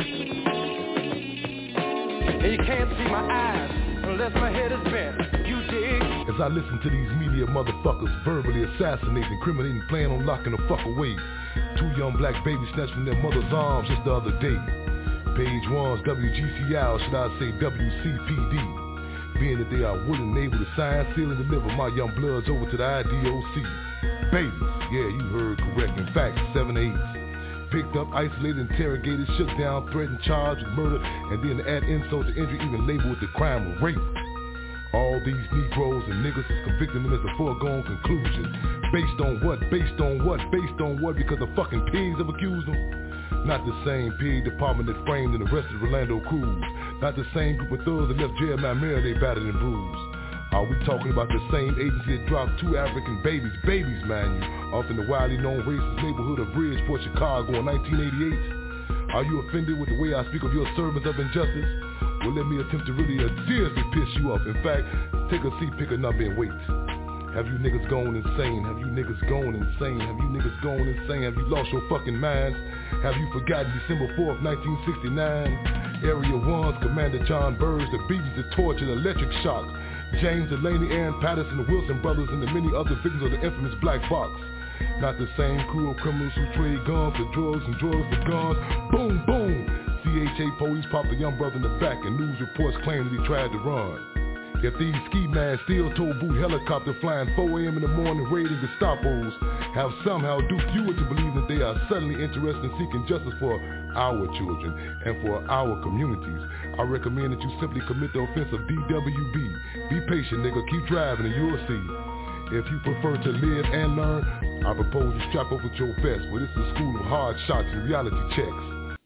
And you can't see my eyes unless my head is bent. You dig?
As I listen to these media motherfuckers verbally assassinating, incriminating, plan on locking the fuck away. 2 young black babies snatched from their mother's arms just the other day. Page 1's WGCL, should I say WCPD. Being that they are willing and able to sign, seal, and deliver my young bloods over to the IDOC. Babies, yeah, you heard correct. In fact, 7 8. Picked up, isolated, interrogated, shook down, threatened, charged with murder, and then to add insult to injury, even labeled with the crime of rape. All these Negroes and niggas is convicting them as a foregone conclusion. Based on what? Based on what? Based on what? Because the fucking pigs have accused them? Not the same pig department that framed and arrested Rolando Cruz. Not the same group of thugs that left Jeremiah Marilyn battered and bruised. Are we talking about the same agency that dropped 2 African babies, mind you, off in the widely known racist neighborhood of Bridgeport, Chicago in 1988? Are you offended with the way I speak of your servants of injustice? Well, let me attempt to really seriously piss you off. In fact, take a seat, pick a number, and wait. Have you niggas gone insane? Have you niggas gone insane? Have you niggas gone insane? Have you lost your fucking minds? Have you forgotten December 4th, 1969? Area 1's Commander John Burns, the beatings, the torture, the electric shock. James Delaney, Aaron Patterson, the Wilson brothers, and the many other victims of the infamous Black Box. Not the same crew of criminals who trade guns for drugs and drugs for guns. Boom, boom. CHA police popped a young brother in the back, and news reports claim that he tried to run. If these ski man steel toe boot helicopter flying 4 a.m. in the morning raiding Gestapos have somehow duped you into believing that they are suddenly interested in seeking justice for our children and for our communities, I recommend that you simply commit the offense of DWB. Be patient, nigga. Keep driving and you'll see. If you prefer to live and learn, I propose you strap over to your vest, where this is a school of hard shots and reality checks.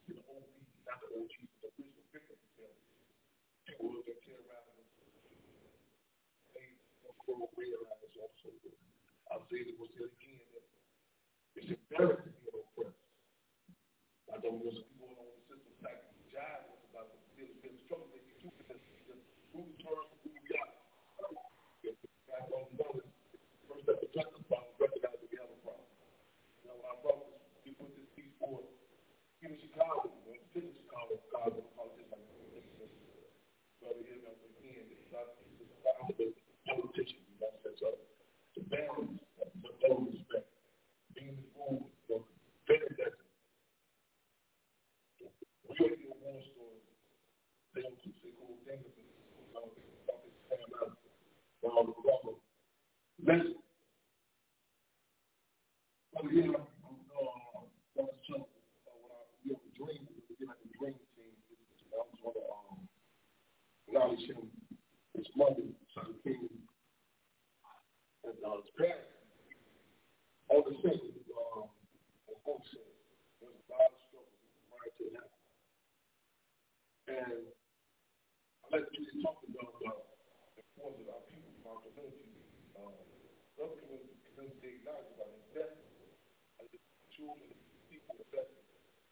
I'll say it again. It's embarrassing to be oppressed. I don't know some people on the system like jive about the struggle they do because who turns who we got. I don't know. First step to justice problem, recognize that we have a problem. You know, our problem is we put this piece forward. Even Chicago, when it's in Chicago, politics like this. So again, it's not the politicians, you know, so the balance, with all respect, being the fool, very desperate. We go to the war story, they don't say cool things, about this time out, all the problem. Listen, over here, Dr. Trump, when we have a dream, we get like a dream team, I just want to acknowledge him this Monday, Son King, and his parents. All the same, as folks said, there was a lot of struggle prior to that. And I'd like to really talk about the importance of our people, our community, other communities, they acknowledge about investment, as the children, people investment.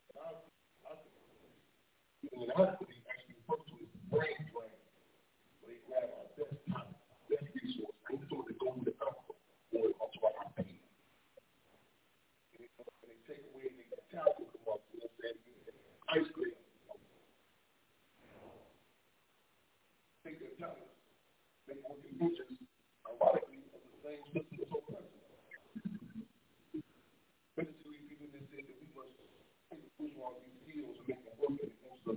And I believe actually refer to as brain drain, where they grab our best talent, best resource, and they sort of go to the council or onto our pain. And they take away the talent from us, and they isolate them. Take their talents, make working visions, ironically, of the same system that's oppressive. Basically, people just said that we must take the push on these skills and make them work, and it goes to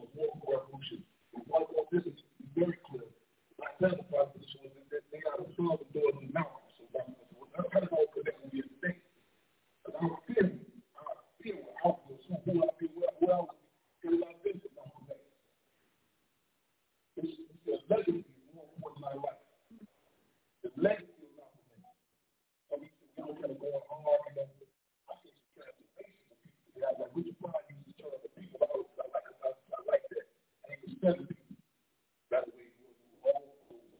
a war revolution. This is very clear. My second proposition was that they got to solve the door to the mountain. So how does all connect with your state? Because I feel without this, who I feel well, because I've been to Malcolm X. It's the legacy more important than my life. The legacy of Malcolm X. I mean, we don't kind of go on hard, I see some transformation of people. Yeah, like Richard Pryor used to turn the people out. I like that. And he was 70. By the way, he was all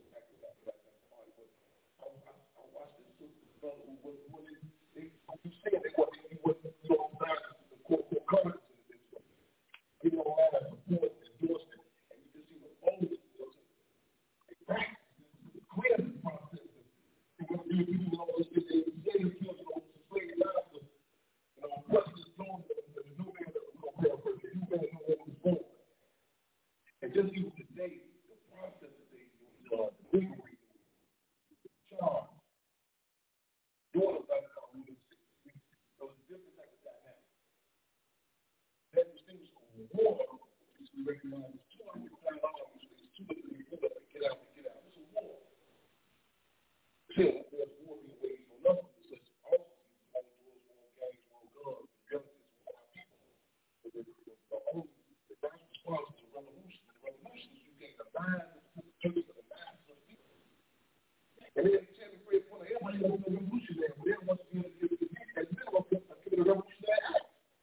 I watched this sister brother who was you said they wasn't the core comments in this stuff. He don't have support and endorsement, and you just see the boldness of it. The clearing process. And what you do all this, they say the kids are slave lives. President Jones, the new man that was going to pay a new man who was born. And just even today, the process that they use, legally, charge, doing about it, those different types of dynamics. That distinguishes war, which we recognize as $200,000, it's too much to get out. It's a war. Still, there's war being waged on us. It's also all doors, war gangs, war guns, relatives, war people. But the that's response to the revolution. The revolution is you get the minds of the church of the masses of people. And then Tammy Fred Fuller, everybody knows the revolutionary, but everyone wants to be able to give it to me. And then what's going to give it a revolutionary act.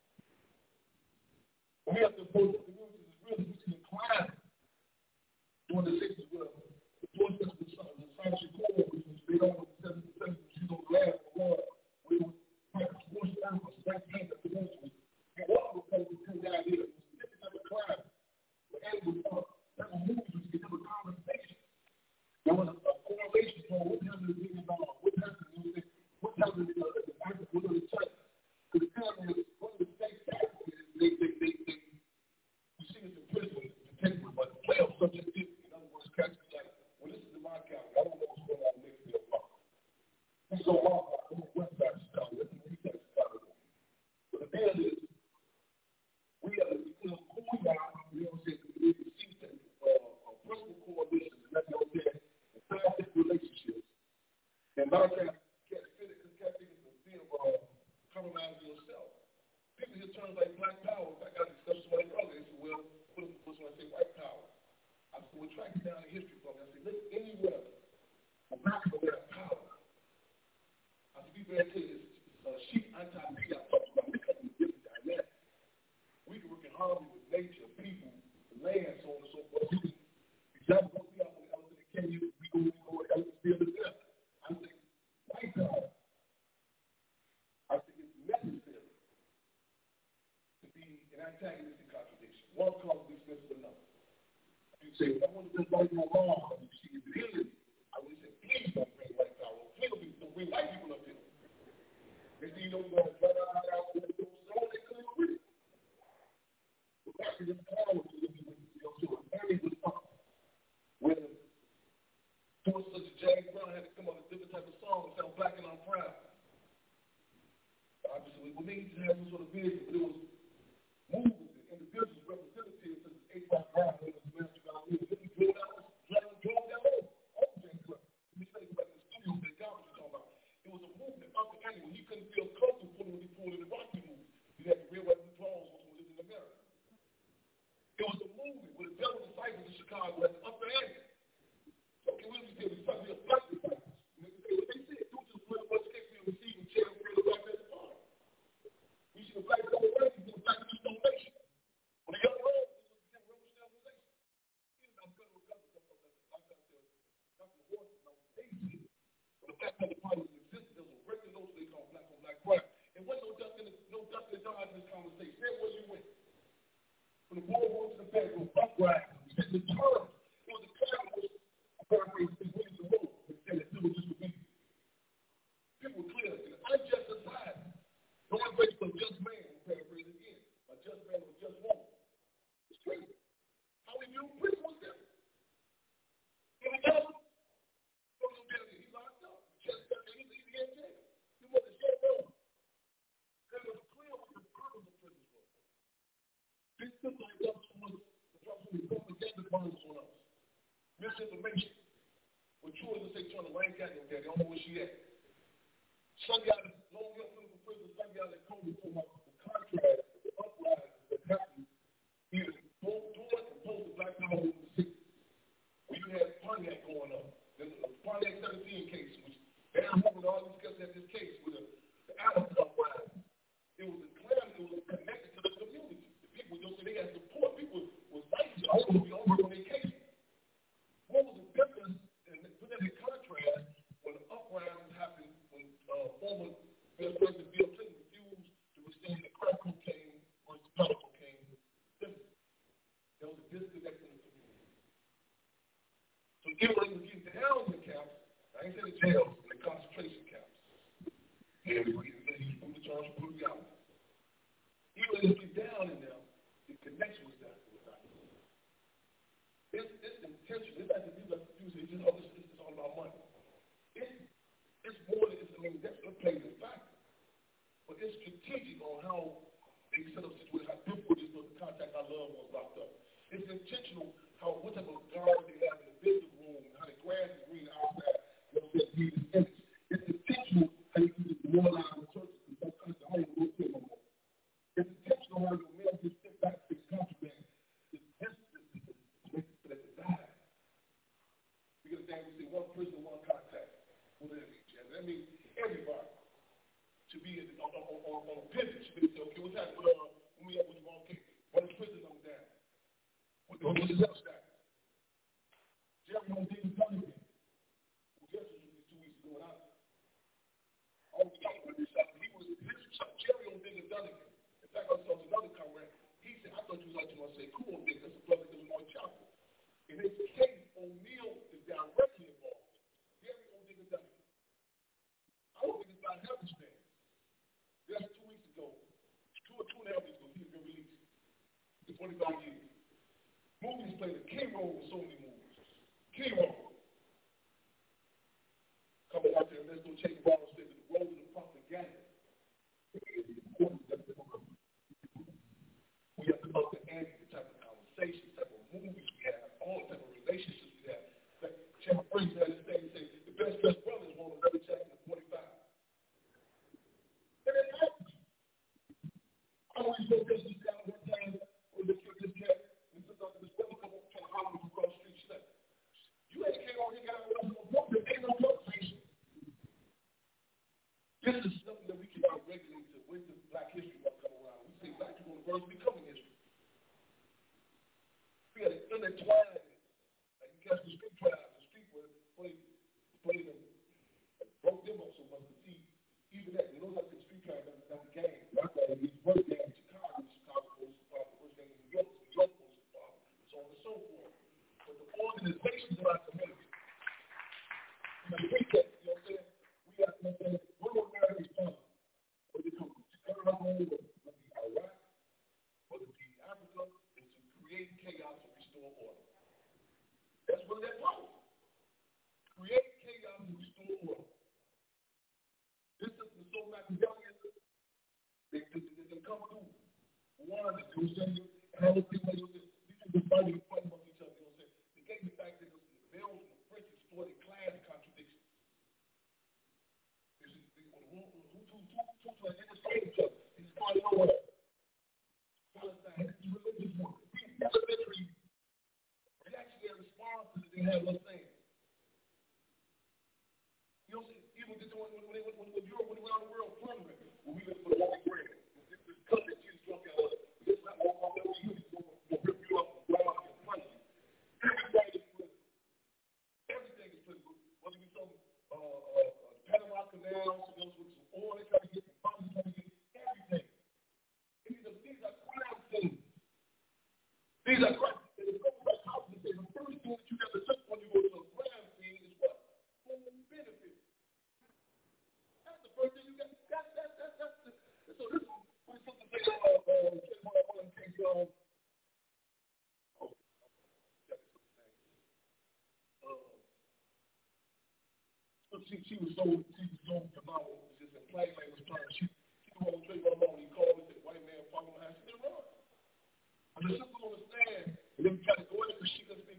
We have to oppose the communities is really reaching decline during the 60s with the process of the Cyrus Core, which was made on the 70s, she's on the last war, where it was practiced forced down for 19 of the communities. And what was going to come down here? It was a different type of crime. But it was that was movies which gave them a conversation. There was a correlation on what happened to the million dollars, what happened to the African, what are the church. Because the time is one of the states that they you see this in prison, detective, but play on subjectivity. In other words, catch me like, well, this is in my county. I don't know what's going on in Lakefield Park. This is on my block. I'm on West Side Chicago. That's in the East Side Chicago. But the deal is, we have to become who we are. You know what I'm saying? We need to see principal coalitions, and that's what I'm saying, and scientific relationships. And a lot of times, can't fit it because can't think it's a fear of compromising yourself. People hear terms like black power. In fact, I discussed with my brother. They said, well, what is when I say white power? I said, we're tracking down the history from it. I said, look, anywhere where black people have power. I said, be very clear, it's sheep anti-P I talked about. We come from different dynamics. We can work in harmony with nature, people, the land, so on and so forth. We can, example, we out when the elephant in Kenya, we go elephant field to death. I say, white power. I think it's necessary to be an antagonistic contradiction. One causes the expense of another. You say, I want to just right or wrong. You see, if it is, I would say, please don't bring white power. Please don't bring white people up here. They say, you know, we're going to drive out the door, so they couldn't agree. But back to this power, to a very response. When such as James Brown had to come up with a different type of song and sound black and I'm proud. Obviously, we need to have some sort of vision, but it was movements and individuals, representatives such as A. Brown, who was the master of our music. They drove down all James Brown. Let me say about the studio that God was talking about. It was a movement up the angle. He couldn't feel comfortable when he pulled in the Rocky movie. He had to realize the draws was living in America. It was a movement with the devil disciples in Chicago at the upper angle. Okay, we just did something of black disciples. What they said, due to the political education we received in jail for the black man's part. We should have black people right to the black people donation. When the young man was in revolutionary organization, he was not federal government. Dr. Horton, I was 18. When the Black Panther Party was existing, there was a regular notion they called black on black crime. And wasn't no duck in the dodge in this conversation. Everywhere you went. When the war went to the back, it was black crime. The term, it was a crime which paraphrasing William the Road and said that civil disobedience. People were clear in an unjust society. No one waits for a just man, paraphrase again. A just man or a just woman. It's crazy. How we view prison was different. If he doesn't, he's locked up. Just he's in jail. He wasn't shut down. Because it was clear what the purpose of prison was. This system comes from the burdens on us. Misinformation. When children say turn the right got them there, they don't know where she at. Some guy that's long up from prison, some guy that comes to my contract, the uprising that happened, either both doing and post the Black Power movement in the 60s. When you had Pontiac going up, there's a Pontiac 17 case, which Darren Hoover and all these guys had this case with the Adams uprising. It was a claim, it was connected to the community. The people, you know, so they had support. People was fighting, all of them on their case. What was the difference in put that in contrast when the uprising happened when former Vice President Bill Clinton refused to rescind the crack cocaine versus powder cocaine? There was a disconnect in the community. So even when we get down in the camps, I ain't saying the jails, in the concentration camps. Yeah, we use the terms of brutality. Even when we get down in them, the connection was there. It's intentional. It's like the people that use it. It's just, it's all about money. It's more than, I mean, that's what plays a factor. But it's strategic on how they set up situations, how difficult it is for the contact our loved ones locked up. It's intentional how, what type of guard they have in the business room, how the grass is green outside, you know what I'm saying, it's intentional how you can demoralize the churches and sometimes the home will no more. It's intentional how your mail gets sent back to the contraband. We say one person, one contact. That means everybody should be on a pivot. Should be say, okay, what's happening? When we have what's wrong case? What is prison on down? What's the left status? Jerry on David Dunnigan, who just was released 2 weeks ago, and I was talking with this stuff. He was Jerry on David Dunnigan. In fact, I was talking to another comrade. He said, I thought you was like to say, cool on Dick. That's a brother that was on Chapel. In this case, O'Neal is directly involved. Jerry O'Neal is done. I don't think it's about happenstance. Just 2 weeks ago, 2 or 2.5 weeks ago, he's been released. In 25 years. Movies played a key role in so many movies. Key role. Coming out there, let's go check the ball and say that the role of the propaganda is important. We have to look at the type of conversations, type of movies we have, all type of relationships we have. Like Chad Briggs had this thing say, the best dressed brothers want to never check in the 45. And it happens. I always go to this guy one time when they killed this cat, and this brother come up trying to holler from across the street. She said, you ain't came on here, got out of the book, there ain't no conversation. This is something that we can regulate to when the Black History Month come around. We say Black people first becoming history. We got to intertwine it. Like you catch the street tribes, the street where play them, broke them up so much. But see, even that, you know, like the street tribes, that's the game. That's why it's first game in Chicago Police Department, first game in New York Police Department, so on and so forth. But the organizations of our community, you know, we get, you know what I'm saying? We got, you know what I'm saying? We're going to have response. Whether it comes to Chicago, whether it be Iraq, whether it be Africa, is to create chaos and restore order. That's what that was. Create chaos and restore order. This is so Machiavellian. They come through. One, you know what I'm saying? And all those people, these people fighting amongst each other, you know what I'm saying? They gave the fact that the Bells and the French exploited class contradictions. Two fight each other. It's going nowhere. Palestine, it's religious war. These elementary reactionary responses that they have, let's say. You know, even when Europe went around the world plundering, when we look for the Holy Grail, this country Jesus drunk out of it. This is not what we use to rip you up and rob you and plunder you. Everything is political. Everything is political. Whether it be some Panama Canal, with some oil they try to get, some funds they try to get, everything. These are crime scenes. These are crime. And the first thing that you have to look when you go to a crime scene is what? Home benefit. That's the first thing you got. So this is what something say she was so phenomenal. Just in plain language terms, she was on Trayvon Martin. He called me, said, white man following her. She didn't run. But the sister on the stand, and then try to go in because she couldn't speak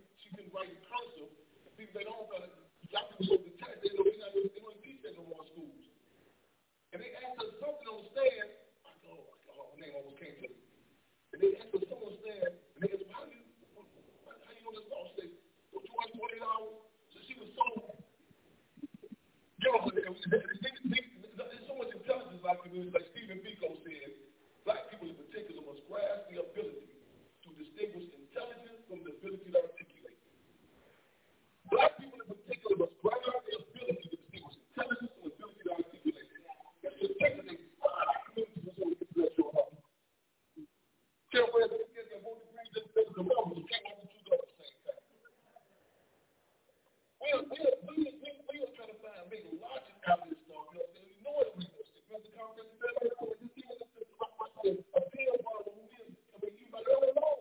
there's so much intelligence like Stephen Biko said, black people in particular must grasp the ability to distinguish intelligence from the ability to articulate. Black people in particular must grasp the ability to distinguish intelligence from the ability to articulate. That's the thing that they bless your heart. Can't wear the kids that won't agree just because of the moment. You can't have the two go at the same time. We are trying to find make logic out of this stuff. You know what I'm saying? We know what we're going to say. Mr. Congress, you see what this is a appeal bar when we is. I mean, you might never know.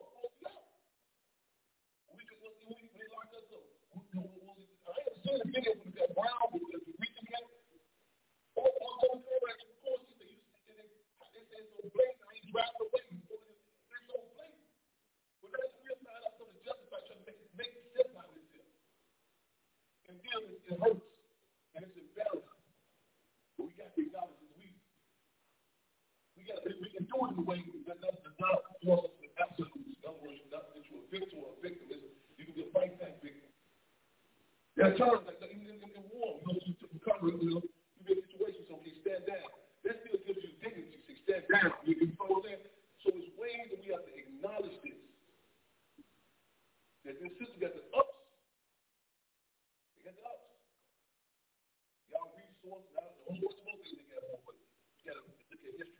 We locked us up. I haven't seen a video with that Brown with the reaching out. Or of course, they say so blatant. I ain't driving away. They're so blatant. But that's real find out something justify trying to make sense out of this. And then it hurts. And it's embarrassing. But we got to acknowledge this week. We can do it in a way that does not force us to absolute. In other words, not that you're a victim or a victim. You can be a fight back victim. There are times like in war, you recover, you get situations, okay, stand down. That still gives you dignity, say stand down. You know what I'm saying? So there's ways that we have to acknowledge this. That this system got the ups. They got the ups. Y'all resources, I don't know what's supposed to be together, but you got to look at history.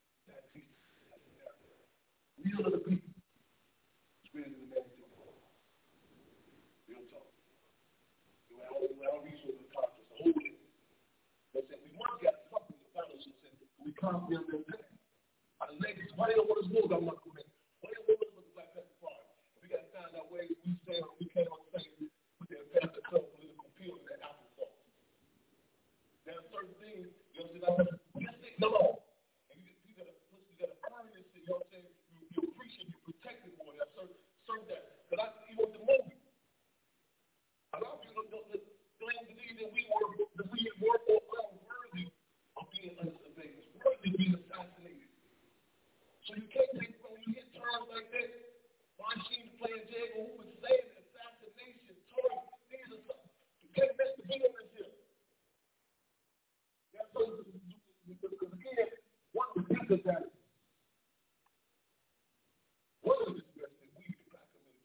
These are the people. It's greater than the man. Real talk. Our resources conference, the whole thing. They said we must get something to find us. We can't build them back. Our legacy, why they don't want us more than one correct? Why they don't want us with the Black Panther Party? We got to find out ways we stand on, we can't on the same with their Panther Club political appeal and that applesauce. There are certain things, you know what I'm saying? Just say no. And you got to earn this thing, you know what I'm saying? You appreciate, you protect it more. There are certain that. But even with the movie, a lot of people don't believe that we were unworthy of being unsurveyed, worthy of being assassinated. So you can't take when you hit terms like that. Washington playing Jago, who was saying assassination, Tory, these are something. You can't mess the big on this here. That's so because again, one of the things is that one of the things that we the black community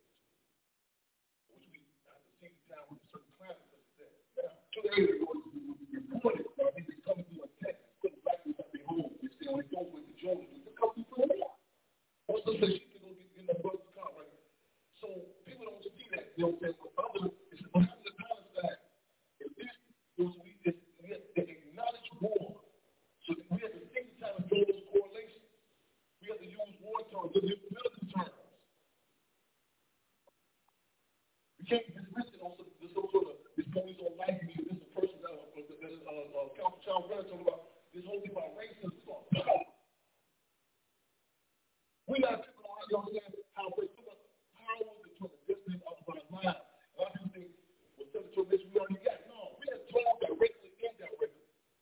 which we have to take down with a certain climate such as that. Now, 2 days ago, we reported that they come through a text, put the black people at their home. They say, when they go with the Jones, they come through the war. Also, say she can go get in the bus car, right? So, people don't see that. You know what I'm saying? But it's behind the Palestine. At least, we have to acknowledge war. So, we have to take the time to draw those correlations. We have to use war terms, political terms. We can't dismiss it on some sort of this police don't like me, this is a person that is Council Charles Brenner talking about this whole thing about racism. We got people on, you know what I'm saying, how was the destiny of our lives. A lot of people think, well, Senator Mitch, we already got. No, we are told directly, indirectly.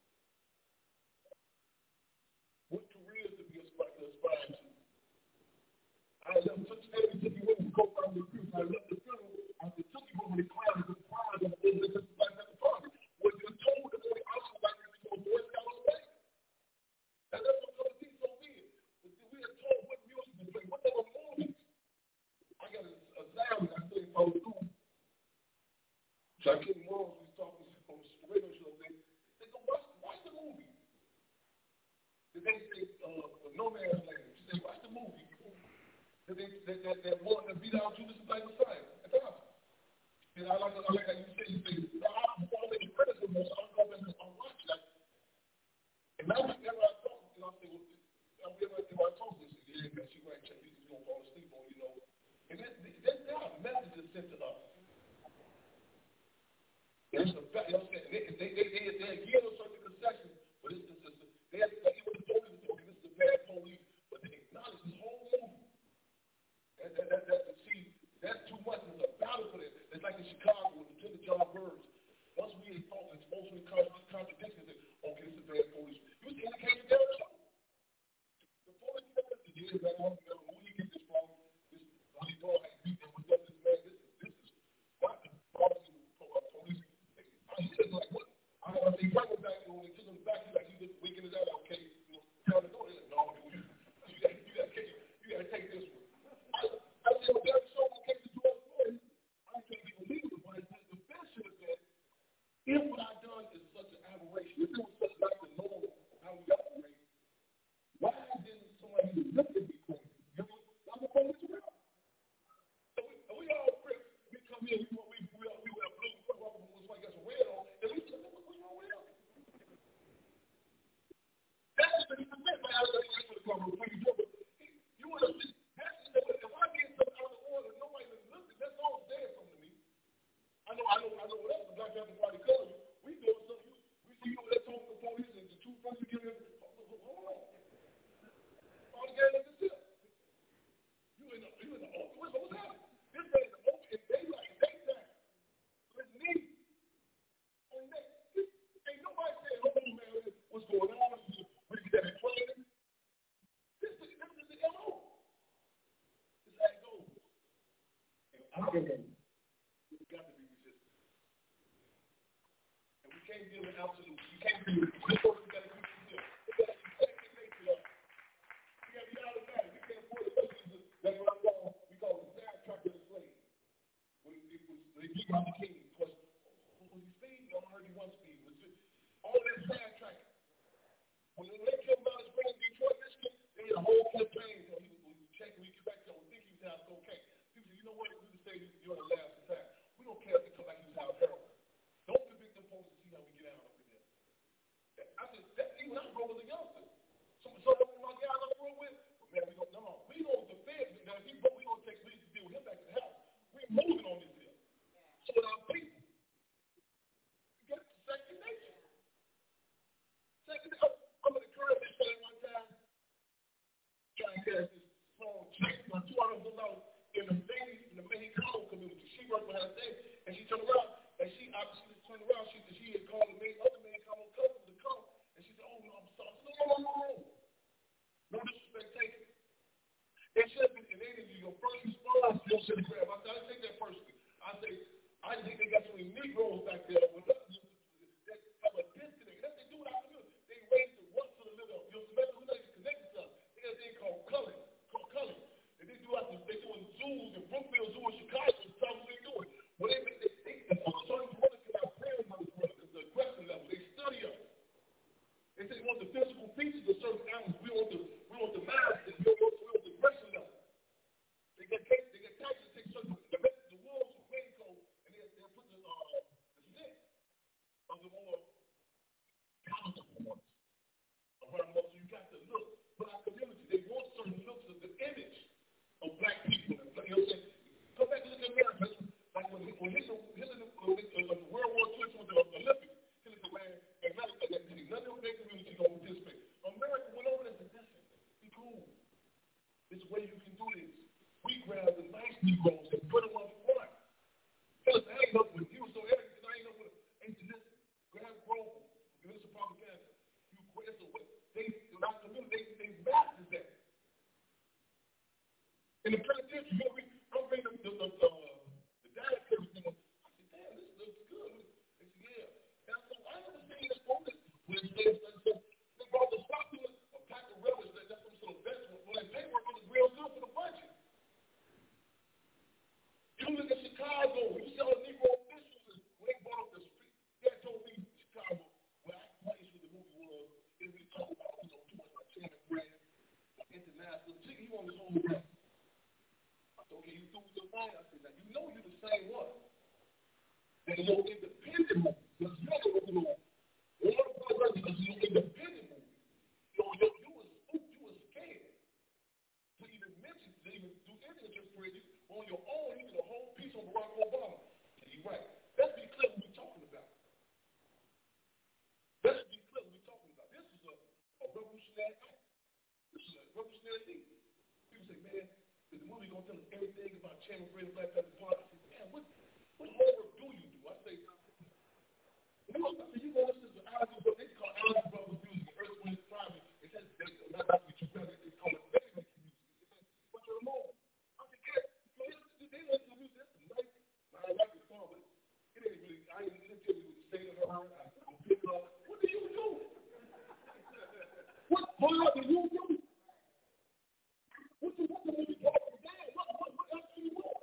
What careers to be aspired to. I left Kentucky Women, co-founded the group. I left the funeral. I took you over the cloud and the pride of the Black Panther Party. When you're told that only option like this is a Boy Scout away. And that's what other things so weird. We are told what music to play, what other movies. I got a sound that I studied for school. Shaquille Morris was talking on the radio show. They go, watch the movie. They say, No Man's Land. She said, watch the movie. That one that beat out Judas and Tiger Science at the house. And I like how you say, before I make the credits with most, I'll go back and I'll watch that. And now whenever I talk, I say, well, I told this, yeah, man, she might check these, she's going to fall asleep on, you know. And there are messages sent to us. There's a fact, you know what I'm saying? They're giving us certain concessions, but it's they're able to tell you, okay, this is a bad police, but they acknowledge this whole movie. That's too much. It's a battle for that. It's like in Chicago with Lieutenant John Burns. Once we thought it's mostly contradictions that, okay, this is bad police. You see indications there too. The police years back on, who he get this from? This when he thought I beat them with this man. This is what the police. I hear it like what? I'm getting we've got to be resistant. And we can't deal with absolute. You can't deal with this person got to keep it up. We got to keep it up. We got to be automatic. We can't afford to that's what I call the fast track of the slave. When it was they beat out the king, because was he speed? No, I heard he was speed. All this fast track. When they killed about his friend in Detroit, Michigan, they had a whole campaign. So he was checking, we get back there, we think he was out of cocaine. People said, you know what, we can say you're on the last attack. We don't care if they come back, he was out of heroin. Don't convict them folks to see how we get out of there. I said, that even I grew up as a youngster. Some of my guys I grew up with, man, we don't defend. Now, if he broke, we don't take lead to deal with him back to the house. We're moving on this hill. So with our people, we get to second nature. I'm going to encourage this thing one time. Trying to get this phone checked on $200 in the ladies in the Mexicano community. She worked with her thing, and she turned around, and she obviously turned around. She had called the other Mexicano cousin to come, and she said, oh, no, I'm sorry. No. No disrespect taken. It should be in any of your first response, you'll sit and grab. I said, I didn't take that personally. I think they got so many Negroes back there with us that have a disconnect. That's what they do without the music. They raise the once to the middle. You'll smell who they connected to us. They got a thing called culling. And they do out this, they doing zoos in Brookfield Zoo in Chicago. That's how they do it. When they certain brothers cannot pray on those brothers because the aggression level. They study us. They say they want the physical features of certain animals. We want the mass, and we want the aggression level. They get taxed to take certain the wolves with raincoat, and they'll put the scent of the more palatable ones around them. So you got to look. But our community, they want certain looks of the image of black people. You know what I'm saying? Go back and look at America. Like when World War II was the Olympics, Hitler said, man, America, none of their community going to participate. America went over there and said, listen, be cool. This way you can do this. We grabbed the nice Negroes and put them on the front. Phyllis, I ain't up with him. He was so arrogant, I ain't up with him. Ain't you listen? Grab Grover, give us some propaganda. You grab the way. They masters that. In the penitentiary, I'm bringing the dietary thing. I said, damn, this looks good. They said, yeah. And so I never seen this focus when they brought the stock to us, a pack of rubbish, that's some sort of vegetable. Well, their paperwork was real good for the budget. You look at Chicago, you see all the Negro officials, when they brought up the street, they told me in Chicago, where I placed where the movie was, and we talk about, too much like Chairman Grant, international, he wanted his own brand. I said, okay, you threw your mind. I said, now you know you're the same one. And your independent movie, the second movie, one of the brothers, your independent movie, you was spooked, you was scared to even mention, to even do anything against prayer. On your own, you did a whole piece on Barack Obama. And you're right. Let's be clear what we're talking about. Let's be clear what we're talking about. This is a revolutionary act. This is a revolutionary thing. People say, man, is the movie going to tell us everything about Chairman Fred Black Panther Party? I say, man, what homework do you do? I say, you want to listen to Ozzy, but they call Ozzy Brothers music, Earth, Wind, and Fire. It says, not that you better, they call it baby music. But you're alone. I said, yeah. They listen to music. That's nice. I like the song, but it ain't really. I ain't even tell you what to say to her. I'm picking up. What do you do? What do you do? What the movie talking about? What else do you want?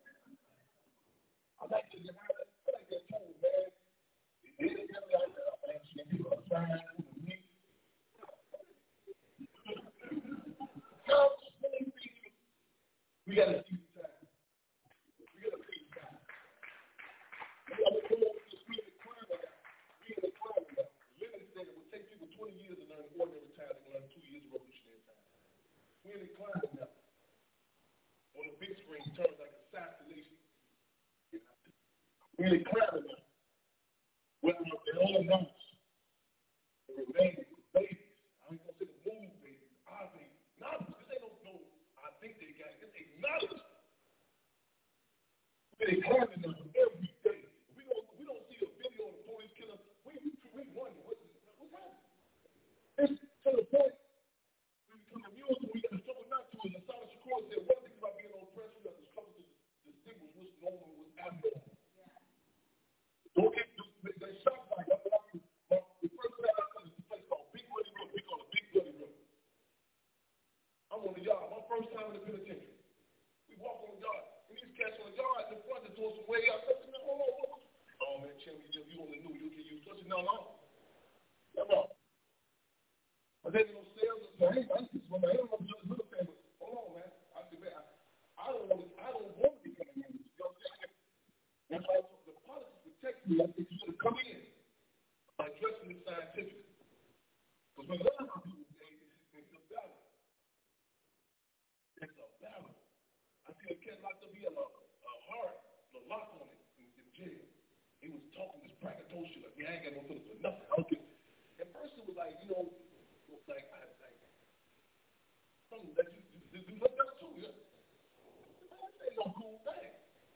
I like that tone, man. It ain't really out there. I think she people are trying to me. We gotta see. We're in decline now. On the big screen, it turns like assassination. We're in decline now. Well, they're all announced. They remain babies. I ain't gonna say the move babies. Our babies. Not because they don't know. I think they got it. Just acknowledge. We're declining now every day. We don't see a video of the police killer. We wonder what's happening. It's to the point. We become immune to. We got to struggle not to. And Asada Shakur said, one thing about being oppressed, we have to struggle to distinguish what's respectfully, I think you should have come in addressing it scientifically. Because when a lot of people say it's a battle. It's a battle. I see a cat locked up, he had a heart, a lock on it in jail. He was talking this braggadocio like, yeah, I ain't got no feelings for nothing. I don't care. At first it was like, you know, like, something that you looked up to, yeah. That ain't no cool thing.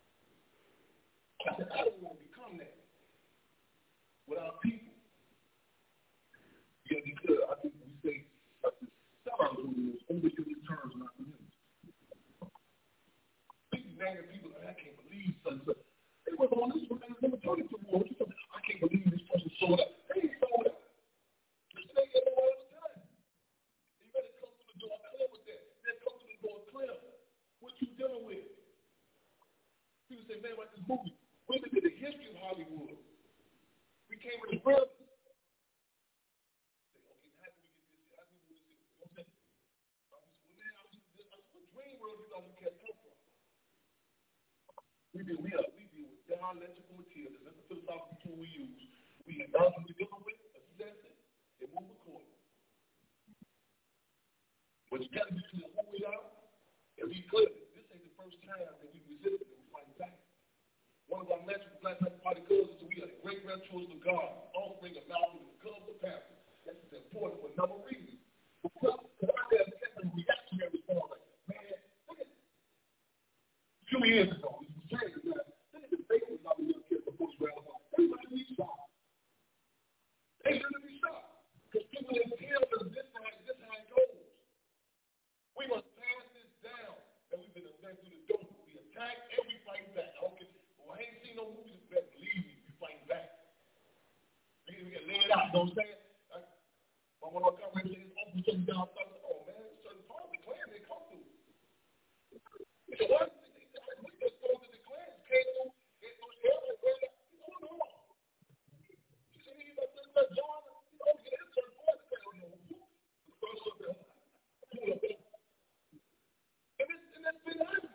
I said, I don't want to become that with our people. Yeah, because I think we say, sell our rules, only use terms, not communities. People naming people, I can't believe such. They were on this one, let me tell you two more. I can't believe this person sold out. They ain't sold out. They get it all the time. You better come to the door clear with that. Then come to the door clear. What you dealing with? People say, man, like this movie. We look at the history of Hollywood. We came with the real. Say, okay, how do we get this here? How do we do this here? You know what I'm saying? What dream world you thought you can't come from? We deal with dialectical materials. That's the philosophical tool we use. We acknowledge what we're dealing with, assess it, and move accordingly. But you got to be clear who we are and be clear. This ain't the first time that we resisted and we fight back. One of our natural Black Panther Party cousins, we are the great grandchildren of God, offspring of Malcolm and the cubs of Panther. That's important for a number of reasons. Because I had a reactionary response like, man, look at 2 years ago, we were saying that, look at the faces of the young kids before we ran up. They really be shocked. They really be shocked. Because people didn't tell them this how it goes. We must pass this down. And we've been led through the door. We attack and we fight back. I don't care. Well, I ain't seen no movies that believe me. We fight back. We get laid out. You know what I'm saying? One of our comrades said, "Oh, we shut down." Oh man, certain part of the Klan they come through. He said, "What?" He said, "We just go to the Klan. Came through. He said, "No." He said, "He's like that John. You know, get in certain part of the Klan. And that's been happening.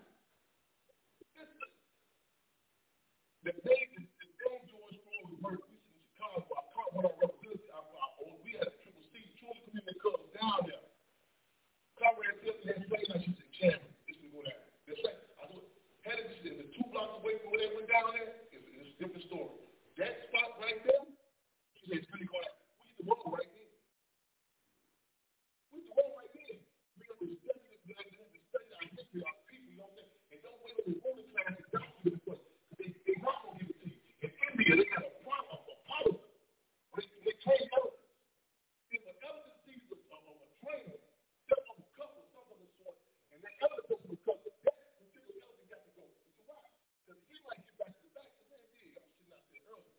The day George Floyd was murdered, we in Chicago. I caught one of our representatives. We had a Triple C, truly community clubs down there. Conrad said to that place, she said, "Chairman, this will go down." That's right. I thought, had it been 2 blocks away from where they went down there, it's a different story. That spot right there, she said, it's really going out. We used to roll right there. We used to roll right there. We have to study our history, our people, you know what I'm saying? And don't wait for the ruling class to document it. They're not going to give it to you. In India, they got a policy. They train others. If an elder sees a trainer, they'll have a couple of something of the sort, and that other person will come. That particular elder got to go. So why? Because he might get back to the back. So man, I'm sitting out there early.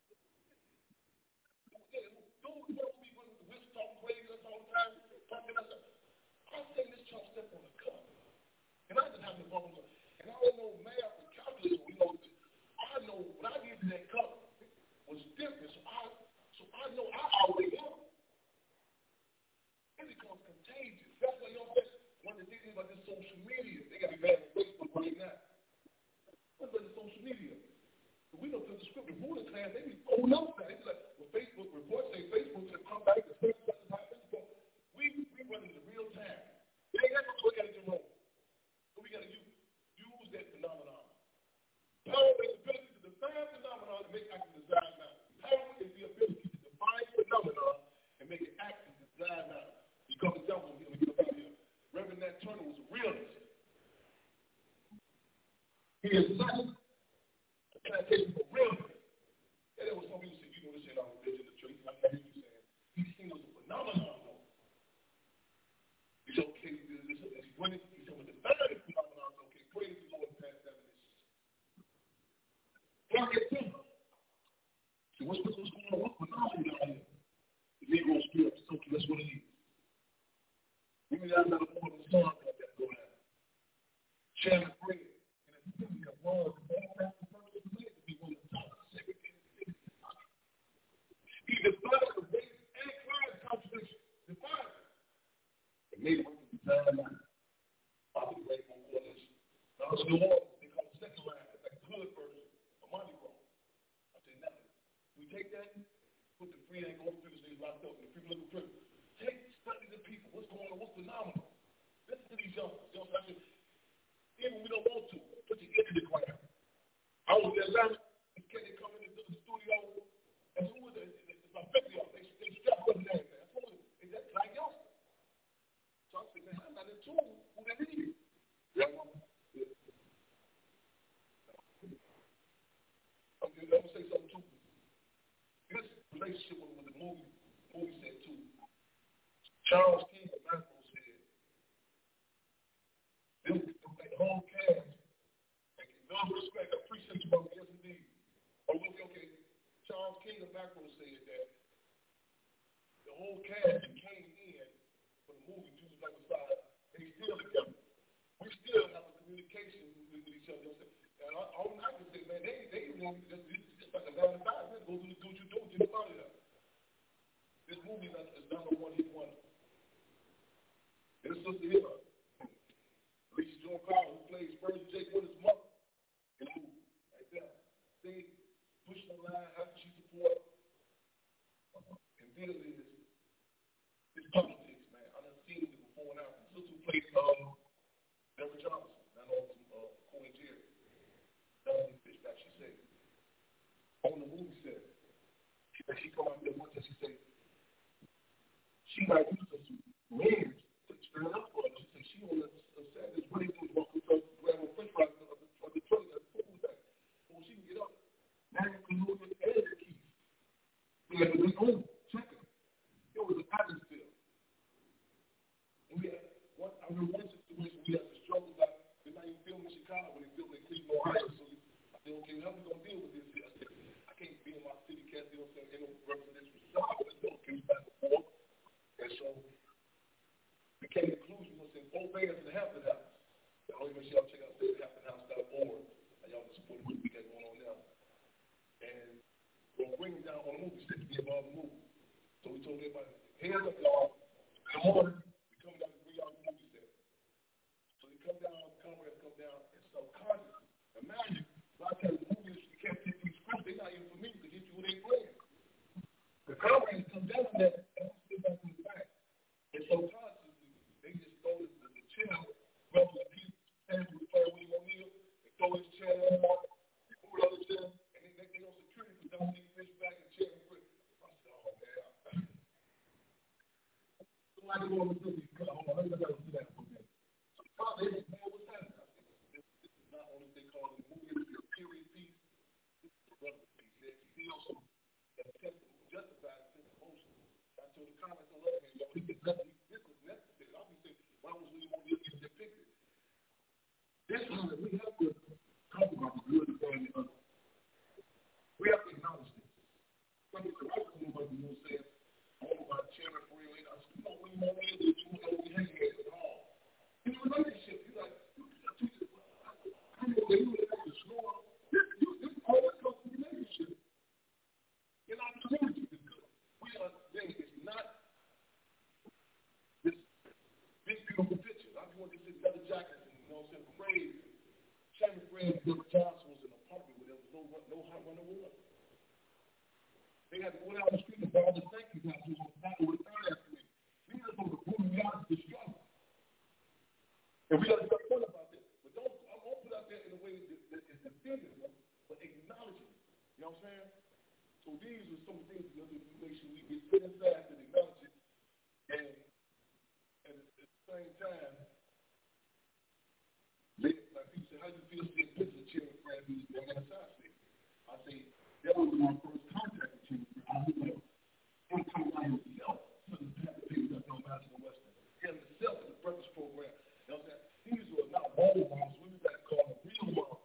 Those who be running the whistle talking crazy us all the time, talking us up. I say this chump step on the cup. And I just have the bubbles up. And I don't know math and calculus, you know. I know when I get to that cup was different, so I know I always am. It becomes contagious. That's why, you know, one of the things about this social media, they got to be bad on Facebook right now. What's about the social media? We don't put the script. The ruling class, they be old up now. They be like, well, Facebook reports say Facebook should come back and say something happens. But we run into real time. They ain't got to look at it wrong. So we got to use that phenomenon. Power is the ability to define phenomenon and make active design now. Power is the ability to define phenomenon and make it active design now. You come to tell me, we get up out here. Reverend Nat Turner was a realist. He is such a plantation for realist. And there was some people say, you know, this ain't our religion, the church. I hear you saying. He's seen it as a phenomenon, though. He's okay. He's winning. He's going to define the phenomenon. Okay, praise the Lord, past definition. So what's going on? What's phenomenal down here? The Negro spirit, okay, that's what it is. We may not know more than the song like that go down. Sharing bread, and it's really a wrong, all that the person is made to be one of the top segregated cities in the country. He defined the race and class contradiction. Defined it. And made it work in the time line. Probably the Rainbow Coalition. Now, it's New Orleans, they call it second line. It's like the hood version of Monty Roll. I tell you now. Charles King of Macro said, the whole cast, like, no respect, I appreciate you, brother, yes indeed. Okay. Charles King of Macro said that the whole cast came in for the movie Juice Black Messiah, and they still together. We still have a communication with each other. And all I can say, man, they want just like a 9 to 5. Let's go do what you do, get out of there. This movie is number one hit wonder. And it's Sister Hill. Alicia Joan Carter, who plays First Jake with his mother. And who, right there, they push the line, how can she support? And then it's politics, man. I done seen it before and after. Sister who plays Deborah Johnson, I know some Queen Jerry. Melanie Fishback, she said, on the movie set, she come out there once and she said, she might use some men to stand up for her. She said, she on the set, what they do is walk with her, grab her french fries of the trailer, the food bag. When she can get up, now you can move it and the keys. We had to be home, checking. It was an atmosphere. And we had I remember one situation we had to struggle like they're not even filming in Chicago, when they film in Cleveland, Ohio. So I said, okay, how are we going to deal with this? I said, I can't be in my city, can't deal with any representation from Chicago. Let's go, okay, back and forth. And so we came to the conclusion, both bands in the Hampton House. I don't even make sure y'all check out hamptonhouse.org. And y'all can support what we got going on now. And we'll bring them down on the movie set to be involved in the movie. So we told everybody, hands up, y'all. In the morning, we come down to bring y'all the movie set. So they come down, the cameras come down, and subconsciously, imagine, a lot of times the movies, you can't take these scripts, they're not even familiar to get you who they playing. The cameras come down there, and I sit back in the back. And subconsciously, they just throw the chair, rub the piece, stand with the player Willie O'Neal, they throw his chair on, they move the other chair, and they go security for Dominique Fishback and chair and quit. I said, oh, man. Somebody go over to me, hold on, let me go to that for a minute. They just, man, what's happening? This is not only they call it a movie, it's a period piece. This is a relevant piece. There's still some justified sense of emotion. I told the comments on the other hand, this was necessary. I'll be saying, why was we want to get depicted? This time, we have to talk about the good, the bad, and the ugly. We have to acknowledge this. Some of the right thing about the news says, all about Chairman Freeland, I said, no, we want to do you know we hang here at all. In a relationship, you're like, I know they do it at the school. This always comes from relationship. In our community, it's good. We are saying it's not this big, beautiful picture. I just want to see Brother Jackson, you know what I'm saying, Fred, Chairman Fred and Deborah Johnson was in an apartment where there was no hot running water. They had to go down the street and borrow the safety guys who was on the with the third after me. These are some of the brutal realities of struggle. And we got to be fun about this. But I won't put out there in a way that is defending them, but acknowledging it. You know what I'm saying? So these are some things that we make sure we get put inside and acknowledge it. And at the same time, like people say, how do you feel seeing pictures of Chairman Fred who's on the side state? I say, that was my first contact with Chairman Fred. I was like, him coming out himself, so the type of people that know National Western. Him himself in the breakfast program. You know what I'm saying? These were not role models. We got to call them real models.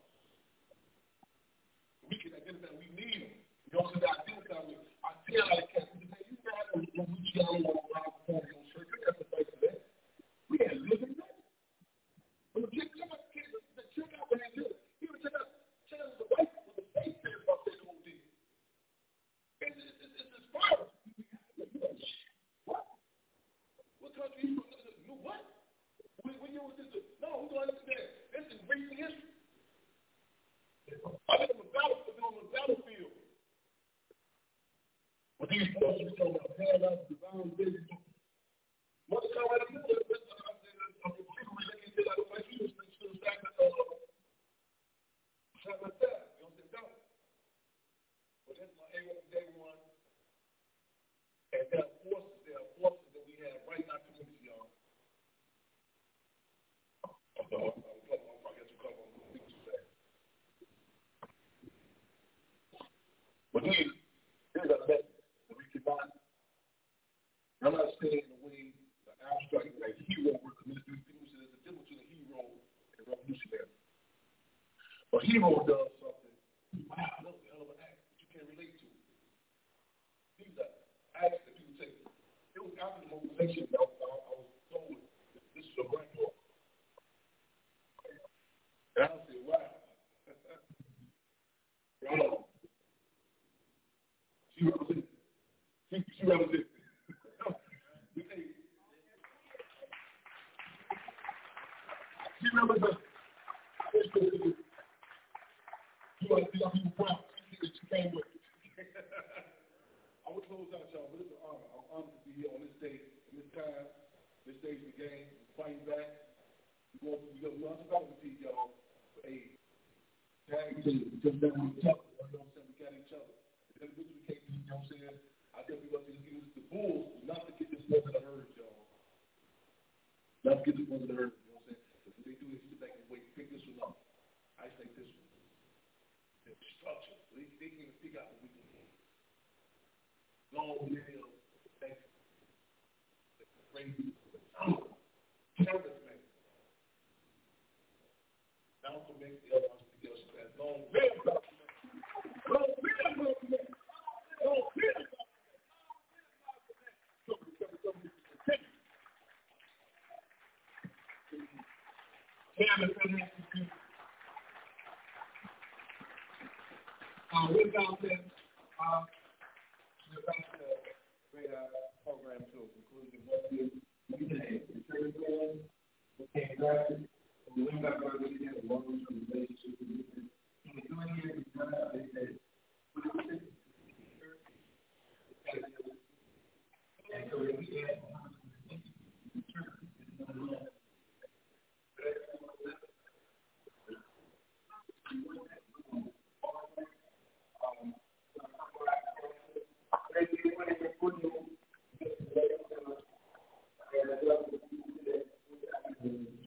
We can identify, we need them. You know what I'm saying? Identify with. I tell all the cats, man, you guys don't reach out on around the corner on shirt. You got to fight for that. We had living that. But check out what they did. Even check out the white with the state said about this whole deal. It's inspiring. What? What country you from? What? When you was this, no, we're going to understand. This is recent history. I've been on the battlefield. But these folks were talking about paradise, divine vision. Mother come right up here. I'm related to that. Like you was still stacking something like that. You know what I'm saying? But that's my day one. And there are forces that we have right now in our community, y'all. But here's a message that we cannot. I'm not saying in a way hero does something, wow, that was a hell of an act that you can't relate to. These are acts that people say, it was after the mobilization that I was told, this is your grandpa. And I said, wow. Bro. She represents. She represents. She represents. You want to see how people proud that you came with. I will close out, y'all, but it's an honor. I'm honored to be here on this day, in this time, this stage of the game, fighting back. We're about to see y'all for a tag team. Just that we tough, you know what I'm saying? We got each other. And we can't be, you know what I'm saying? I tell people to use the Bulls not to get this one to the herd, y'all. Not to get this one to the herd, you know what I'm saying? If they do is sit back and wait, pick this one up. I think this one. The structure. They can't even figure out what we can do. Long live, thanks. Crazy. Terrorist man. Now to make the other ones together. Long live, Dr. Long live, Dr. Man. Long live, Dr. With that said, we're about to bring our program to a conclusion. What we say, the church going, we can't grab it, we went back by the weekend, and one was from the relationship with you. And the doing here, we done that, they said, what do you think? And so we had